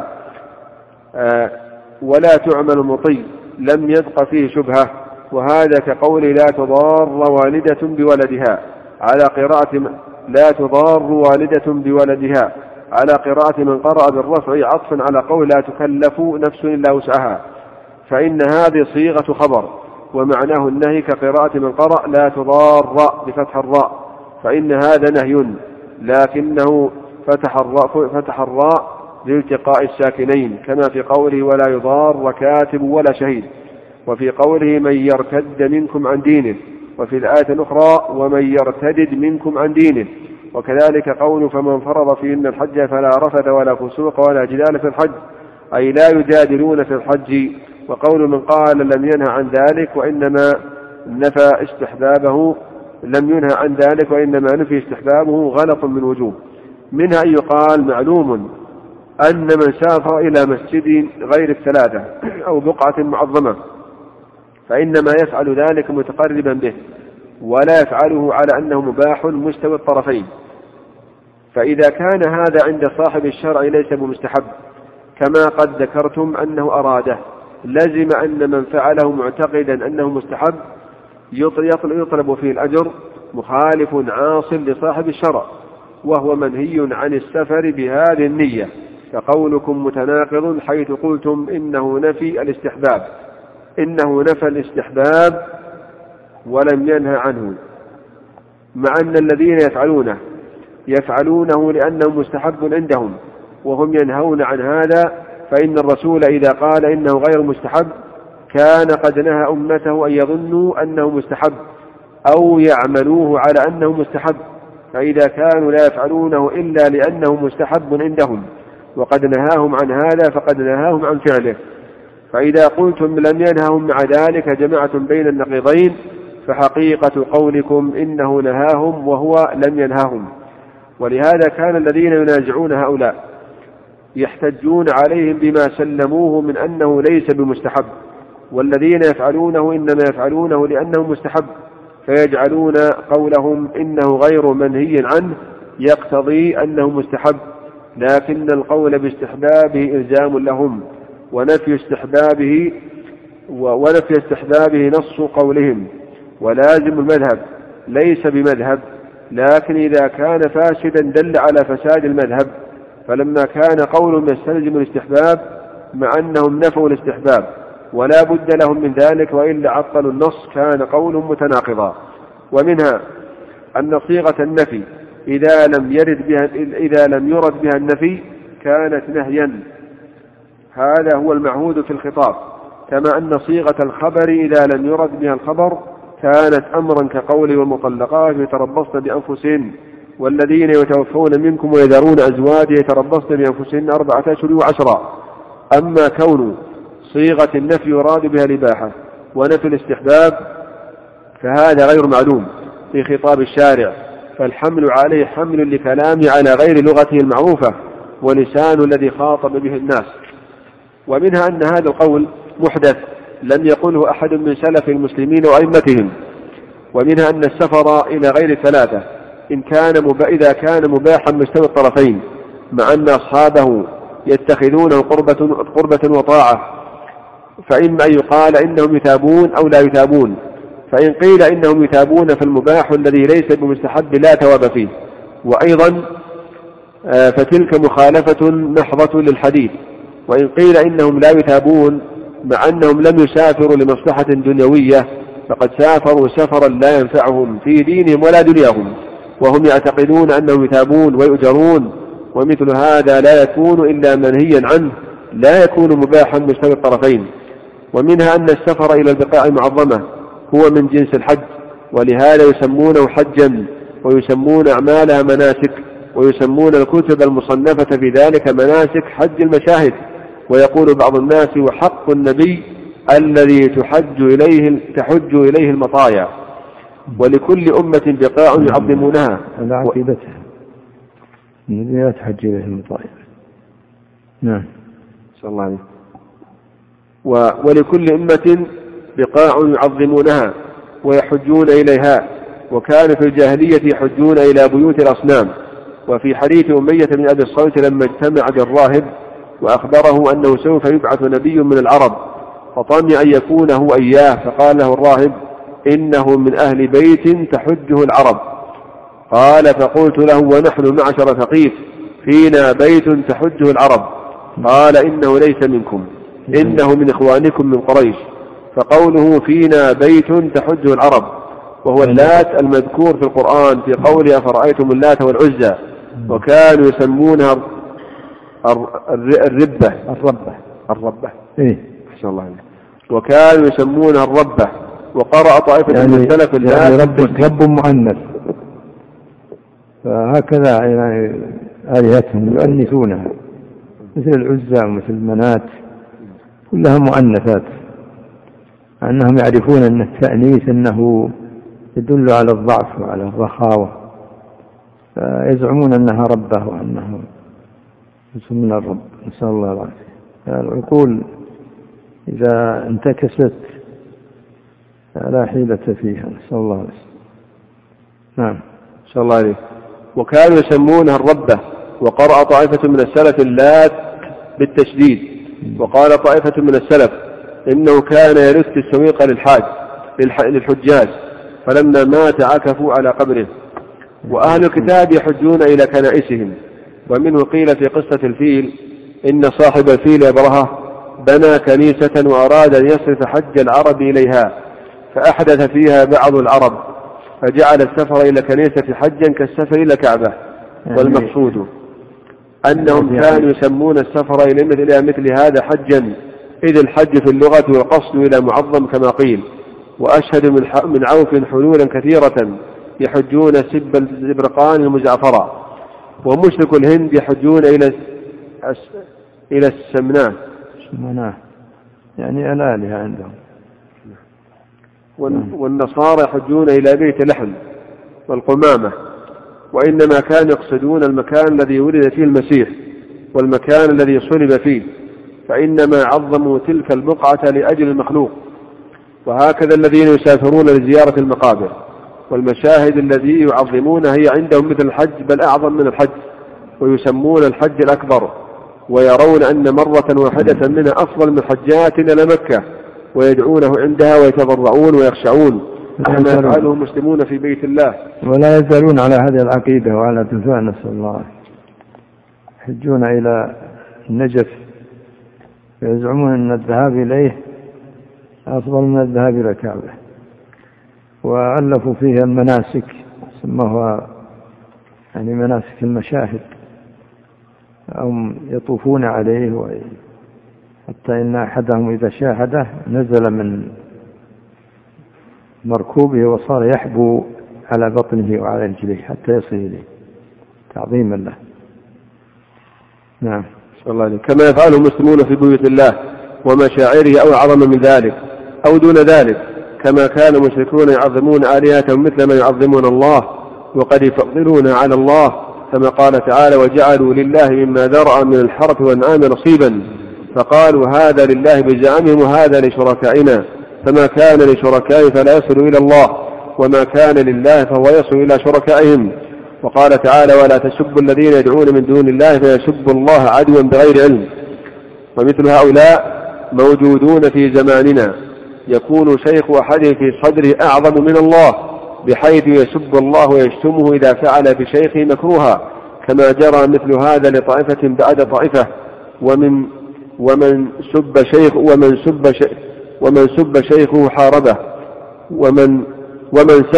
ولا تعمل المطي لم يبق فيه شبهة. وهذا كقول لا تضار والدة بولدها على قراءة لا تضار والدة بولدها على قراءة من قرأ بالرفع عطفا على قول لا تكلف نفس إلا وسعها، فإن هذه صيغة خبر ومعناه النهي كقراءة من قرأ لا تضار بفتح الراء، فإن هذا نهي لكنه فتح الراء لالتقاء الساكنين، كما في قوله ولا يضار كاتب ولا شهيد، وفي قوله من يرتد منكم عن دينه، وفي الآية الأخرى ومن يرتد منكم عن دينه. وكذلك قوله فمن فرض فيهن الحج فلا رفث ولا فسوق ولا جدال في الحج، أي لا يجادلون في الحج. وقول من قال لم ينهى عن ذلك وإنما نفى استحبابه لم ينهى عن ذلك وإنما نفي استحبابه غلط من وجوه، منها أن يقال معلوم أن من سافر إلى مسجد غير الثلاثة أو بقعة معظمة فإنما يفعل ذلك متقربا به، ولا يفعله على أنه مباح مستوي الطرفين. فإذا كان هذا عند صاحب الشرع ليس بمستحب كما قد ذكرتم أنه أراده، لزم أن من فعله معتقدا أنه مستحب يطلب فيه الأجر مخالف عاص لصاحب الشرع، وهو منهي عن السفر بهذه النية، فقولكم متناقض حيث قلتم إنه نفى الاستحباب ولم ينهى عنه، مع أن الذين يفعلونه لأنه مستحب عندهم وهم ينهون عن هذا، فإن الرسول إذا قال إنه غير مستحب كان قد نهى أمته أن يظنوا أنه مستحب أو يعملوه على أنه مستحب، فإذا كانوا لا يفعلونه إلا لأنه مستحب عندهم وقد نهاهم عن هذا فقد نهاهم عن فعله. فإذا قلتم لم ينههم مع ذلك جمعتم بين النقيضين، فحقيقة قولكم إنه نهاهم وهو لم ينهاهم. ولهذا كان الذين ينازعون هؤلاء يحتجون عليهم بما سلموه من أنه ليس بمستحب، والذين يفعلونه إنما يفعلونه لأنه مستحب، فيجعلون قولهم إنه غير منهي عنه يقتضي أنه مستحب، لكن القول باستحبابه إلزام لهم، ونفي استحبابه نص قولهم. ولازم المذهب ليس بمذهب، لكن إذا كان فاسدا دل على فساد المذهب، فلما كان قولهم يستلزم الاستحباب مع أنهم نفوا الاستحباب ولا بد لهم من ذلك وإلا عطلوا النص كان قولهم متناقضا. ومنها أن صيغة النفي إذا لم يرد بها النفي كانت نهيا، هذا هو المعهود في الخطاب، كما أن صيغة الخبر إذا لم يرد بها الخبر كانت أمرا كقول والمطلقات يتربصن بأنفسهن والذين يتوفون منكم ويذرون أزواج يتربصن بأنفسهن 4 أشهر و10. أما كون صيغة النفي يراد بها الإباحة ونفي الاستحباب فهذا غير معلوم في خطاب الشارع، فالحمل عليه حمل لكلام على غير لغته المعروفة ولسان الذي خاطب به الناس. ومنها أن هذا القول محدث لم يقله أحد من سلف المسلمين وأئمتهم. ومنها أن السفر إلى غير 3 إذا كان مباحا مستوى الطرفين مع أن أصحابه يتخذونه قربة وطاعة، فإما أن يقال إنهم يتابون أو لا يتابون، فإن قيل إنهم يتابون فالمباح الذي ليس بمستحب لا ثواب فيه، وأيضا فتلك مخالفة محضة للحديث. وإن قيل إنهم لا يتابون مع أنهم لم يسافروا لمصلحة دنيوية فقد سافروا سفرا لا ينفعهم في دينهم ولا دنياهم وهم يعتقدون أنهم يتابون ويؤجرون، ومثل هذا لا يكون إلا منهيا عنه، لا يكون مباحا مستوى الطرفين. ومنها أن السفر إلى البقاع المعظمة هو من جنس الحج، ولهذا يسمونه حجا ويسمون أعمالها مناسك، ويسمون الكتب المصنفة في ذلك مناسك حج المشاهد. ويقول بعض الناس وحق النبي الذي تحج إليه المطايا، ولكل أمة بقاع يعظمونها. هذا عقيدتها النبي لا تحج إليه المطايا. نعم صلى الله عليه. ولكل أمة بقاع يعظمونها ويحجون إليها، وكان في الجاهلية يحجون إلى بيوت الأصنام. وفي حديث أمية بن أبي الصلت لما اجتمع بالراهب وأخبره أنه سوف يبعث نبي من العرب فطمع أن يكون هو إياه، فقال له الراهب إنه من أهل بيت تحجه العرب. قال فقلت له ونحن معشر ثقيف فينا بيت تحجه العرب؟ قال إنه ليس منكم، إنه من إخوانكم من قريش. فقوله فينا بيت تحجه العرب وهو اللات المذكور في القرآن في قوله أفرأيتم اللات والعزى، وكانوا يسمونها الربة إيه؟ الله عليه. وكانوا يسمونها الربة. وقرأ طائفة من السلف رب مؤنث، فهكذا يعني آلهتهم يؤنثونها مثل العزى ومثل منات كلها مؤنثات، أنهم يعرفون أن التأنيث أنه يدل على الضعف وعلى الرخاوة، فيزعمون أنها ربة وأنه من الرب. نسأل الله العافية. العقول إذا انتكست لا حيلة فيها. نسأل الله العافية. نعم نسأل الله عليه. وكانوا يسمونها الربة. وقرأ طائفة من السلف اللات بالتشديد. وقال طائفة من السلف إنه كان يلث السويق للحجاج، فلما مات عكفوا على قبره. وأهل الكتاب يحجون إلى كنائسهم. ومنه قيل في قصة الفيل إن صاحب الفيل أبرهة بنى كنيسة وأراد أن يصرف حج العرب إليها، فأحدث فيها بعض العرب فجعل السفر إلى كنيسة حجا كالسفر إلى كعبة. والمقصود أنهم كانوا يسمون السفر إلى مثل هذا حجا، إذ الحج في اللغة والقصد إلى معظم كما قيل. وأشهد من عوف حلولا كثيرة يحجون سب الزبرقان المزعفرة. ومشرك الهند يحجون إلى السمناء يعني الآلهة عندهم. والنصارى يحجون إلى بيت لحم والقمامة، وإنما كانوا يقصدون المكان الذي ولد فيه المسيح والمكان الذي صلب فيه، فإنما عظموا تلك البقعة لأجل المخلوق. وهكذا الذين يسافرون لزيارة المقابر والمشاهد الذي يعظمونها هي عندهم مثل الحج بل أعظم من الحج، ويسمون الحج الأكبر، ويرون أن مرة واحدة منها أفضل من حجات إلى مكة، ويدعونه عندها ويتضرعون ويخشعون كما يفعله المسلمون في بيت الله. ولا يزالون على هذه العقيدة وعلى تنفع، نسأل الله. يحجون إلى النجف ويزعمون أن الذهاب إليه أفضل من الذهاب إلى الكعبة، وألفوا فيها المناسك سموها يعني مناسك المشاهد، هم يطوفون عليه حتى إن أحدهم إذا شاهده نزل من مركوبه وصار يحبو على بطنه وعلى رجله حتى يصل إليه تعظيما له. نعم. الله، كما يفعله المسلمون في بيوت الله ومشاعره أو أعظم من ذلك أو دون ذلك، كما كان المشركون يعظمون آلهتهم مثل ما يعظمون الله وقد يفضلون على الله، كما قال تعالى: وجعلوا لله مما ذرأ من الحرث والأنعام نصيبا فقالوا هذا لله بزعمهم وهذا لشركائنا، فما كان لشركائهم فلا يصل إلى الله، وما كان لله فهو يصل إلى شركائهم. وقال تعالى: ولا تسبوا الذين يدعون من دون الله فيسبوا الله عدوا بغير علم. ومثل هؤلاء موجودون في زماننا، يكون شيخ أحد في صدره أعظم من الله بحيث يسب الله ويشتمه إذا فعل بشيخه مكروها، كما جرى مثل هذا لطائفة بعد طائفة. ومن سب شيخه حاربه، ومن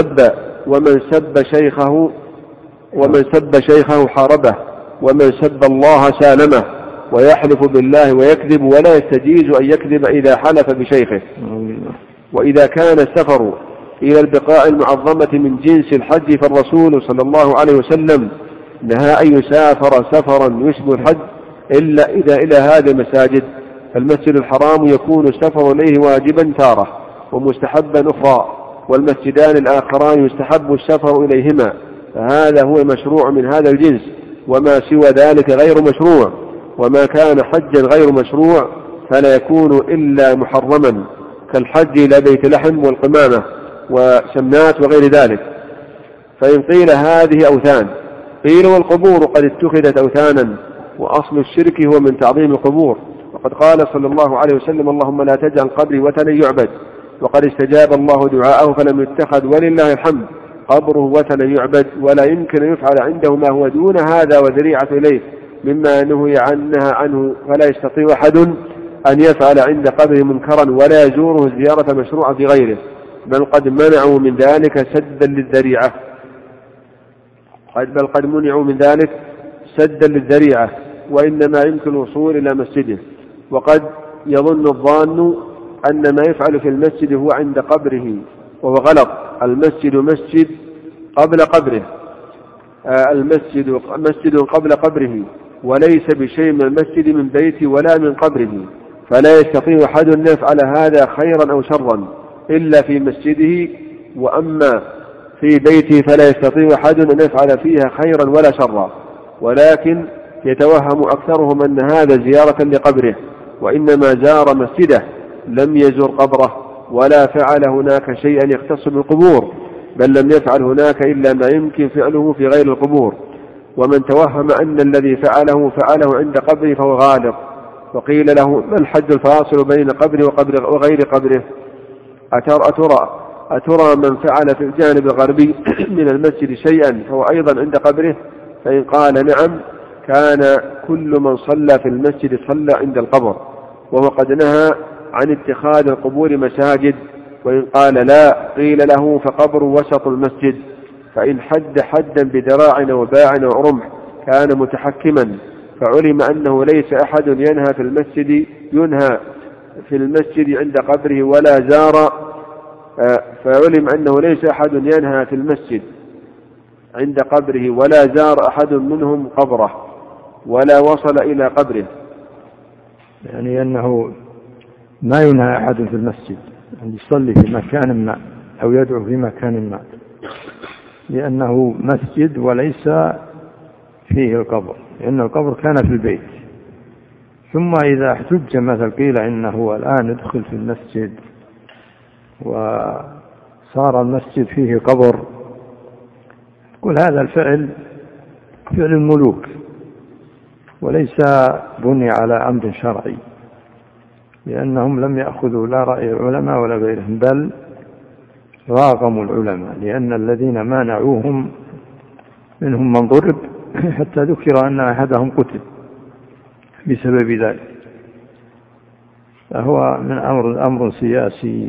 سب شيخه حاربه، ومن سب الله سالمه، ويحلف بالله ويكذب ولا يستجيز أن يكذب إذا حلف بشيخه. وإذا كان السفر إلى البقاع المعظمة من جنس الحج فالرسول صلى الله عليه وسلم نهى أن يسافر سفرا يشبه الحج إلا إذا إلى هذه المساجد. المسجد الحرام يكون السفر إليه واجبا تارة ومستحبا أخرى، والمسجدان الآخران يستحب السفر إليهما، فهذا هو المشروع من هذا الجنس، وما سوى ذلك غير مشروع. وما كان حجا غير مشروع فلا يكون إلا محرما، كالحج إلى بيت لحم والقمامة وسمنات وغير ذلك. فإن قيل هذه أوثان، قيل والقبور قد اتخذت أوثانا، وأصل الشرك هو من تعظيم القبور. وقد قال صلى الله عليه وسلم: اللهم لا تجعل قبري وثنا يعبد، وقد استجاب الله دعاءه فلم يتخذ ولله الحمد قبره وثنا يعبد، ولا يمكن أن يفعل عنده ما هو دون هذا وذريعة إليه مما نهي عنه، فلا يستطيع أحد أن يفعل عند قبره منكرا ولا يزوره زيارة مشروعة في غيره، بل قد منعوا من ذلك سدا للذريعة، بل قد منعوا من ذلك سدا للذريعة، وإنما يمكن الوصول إلى مسجده. وقد يظن الظان أن ما يفعل في المسجد هو عند قبره، وهو غلط. المسجد مسجد قبل قبره، المسجد مسجد قبل قبره، وليس بشيء من المسجد من بيته ولا من قبره، فلا يستطيع أحد أن يفعل هذا خيرا أو شرا إلا في مسجده، وأما في بيته فلا يستطيع أحد أن يفعل فيها خيرا ولا شرا، ولكن يتوهم أكثرهم أن هذا زيارة لقبره، وإنما زار مسجده لم يزور قبره ولا فعل هناك شيئا يختص بالقبور، بل لم يفعل هناك إلا ما يمكن فعله في غير القبور. ومن توهم أن الذي فعله عند قبره فهو غالط. وقيل له: ما الحد الفاصل بين قبره وغير قبره؟ أترى من فعل في الجانب الغربي من المسجد شيئا فهو أيضا عند قبره؟ فإن قال نعم كان كل من صلى في المسجد صلى عند القبر، وهو قد نهى عن اتخاذ القبور مساجد. وإن قال لا قيل له: فقبر وسط المسجد. فإن حد حدا بذراع وباع ورمح كان متحكما، فعلم أنه ليس أحد ينهى في المسجد عند قبره ولا زار، فعلم أنه ليس أحد ينهى في المسجد عند قبره ولا زار أحد منهم قبره ولا وصل إلى قبره. يعني أنه ما ينهى أحد في المسجد أن يصلي في مكان ما أو يدعو في مكان ما، لأنه مسجد وليس فيه القبر، لأن القبر كان في البيت. ثم إذا احتج مثل قيل إنه الآن يدخل في المسجد وصار المسجد فيه قبر، قل هذا الفعل فعل الملوك وليس بني على أمر شرعي، لأنهم لم يأخذوا لا رأي العلماء ولا غيرهم، بل راغموا العلماء، لأن الذين مانعوهم منهم من ضرب حتى ذكر أن أحدهم قتل بسبب ذلك. فهو من أمر سياسي،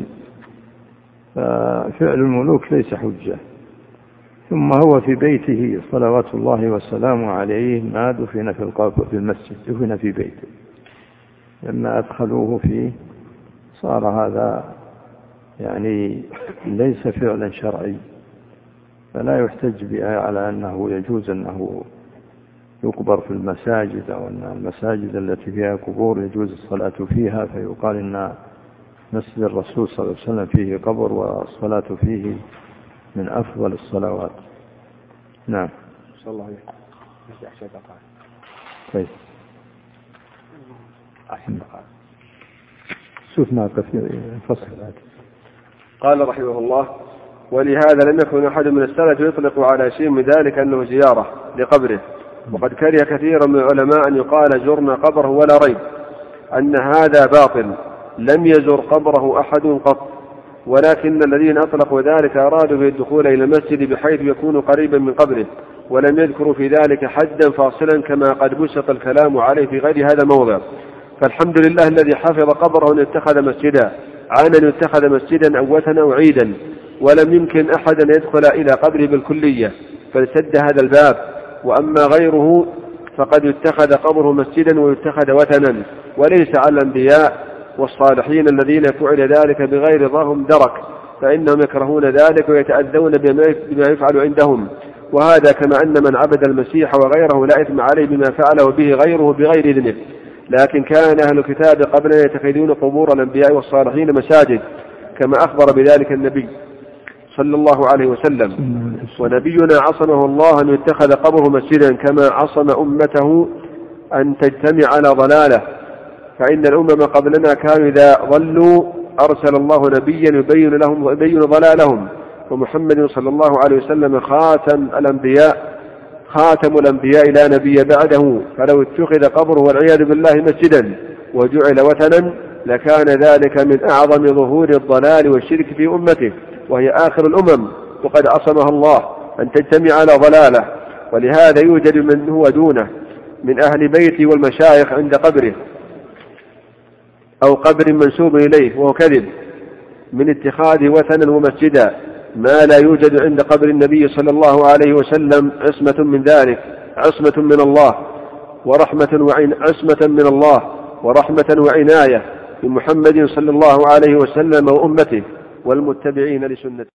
ففعل الملوك ليس حجة. ثم هو في بيته صلوات الله وسلامه عليه ما دفن في القبر في المسجد، دفن في بيته، لما أدخلوه فيه صار هذا يعني ليس فعلا شرعي، فلا يحتج بها على أنه يجوز أنه يقبر في المساجد، أو أن المساجد التي فيها قبور يجوز الصلاة فيها، فيقال إن مسجد الرسول صلى الله عليه وسلم فيه قبر والصلاة فيه من أفضل الصلوات. نعم. صلى الله عليه وسلم. طيب. شوفنا كثير فصل. قال رحمه الله: ولهذا لم يكن أحد من السلف يطلق على شيء من ذلك أنه زيارة لقبره، وقد كره كثير من العلماء أن يقال زرنا قبره، ولا ريب أن هذا باطل، لم يزر قبره أحد قط، ولكن الذين أطلقوا ذلك أرادوا به الدخول إلى المسجد بحيث يكون قريبا من قبره، ولم يذكروا في ذلك حدا فاصلا كما قد بسط الكلام عليه في غير هذا الموضع. فالحمد لله الذي حفظ قبره أن اتخذ مسجدا، عن أن اتخذ مسجدا أو وثنا أو عيدا، ولم يمكن أحدا أن يدخل إلى قبره بالكلية، فسد هذا الباب. وأما غيره فقد يتخذ قبره مسجدا ويتخذ وثنا، وليس على الأنبياء والصالحين الذين فعل ذلك بغير ضرهم درك، فإنهم يكرهون ذلك ويتأذون بما يفعل عندهم. وهذا كما أن من عبد المسيح وغيره لا إثم عليه بما فعله به غيره بغير إذنه. لكن كان أهل الكتاب قبلنا يتخذون قبور الأنبياء والصالحين مساجد، كما أخبر بذلك النبي صلى الله عليه وسلم. ونبينا عصمه الله أن يتخذ قبره مسجدا، كما عصم أمته أن تجتمع على ضلاله، فإن الأمم قبلنا كانوا إذا ضلوا أرسل الله نبيا يبين ضلالهم، ومحمد صلى الله عليه وسلم خاتم الأنبياء لا نبي بعده، فلو اتخذ قبره والعياذ بالله مسجدا وجعل وثنا لكان ذلك من أعظم ظهور الضلال والشرك في أمته، وهي آخر الأمم، وقد عصمها الله أن تجتمع على ضلاله. ولهذا يوجد من هو دونه من أهل بيته والمشايخ عند قبره أو قبر منسوب إليه، وهو كذب، من اتخاذ وثنا ومسجدا، ما لا يوجد عند قبر النبي صلى الله عليه وسلم. عصمة من ذلك، عصمة من الله ورحمة وعناية بمحمد صلى الله عليه وسلم وأمته والمتبعين لسنته.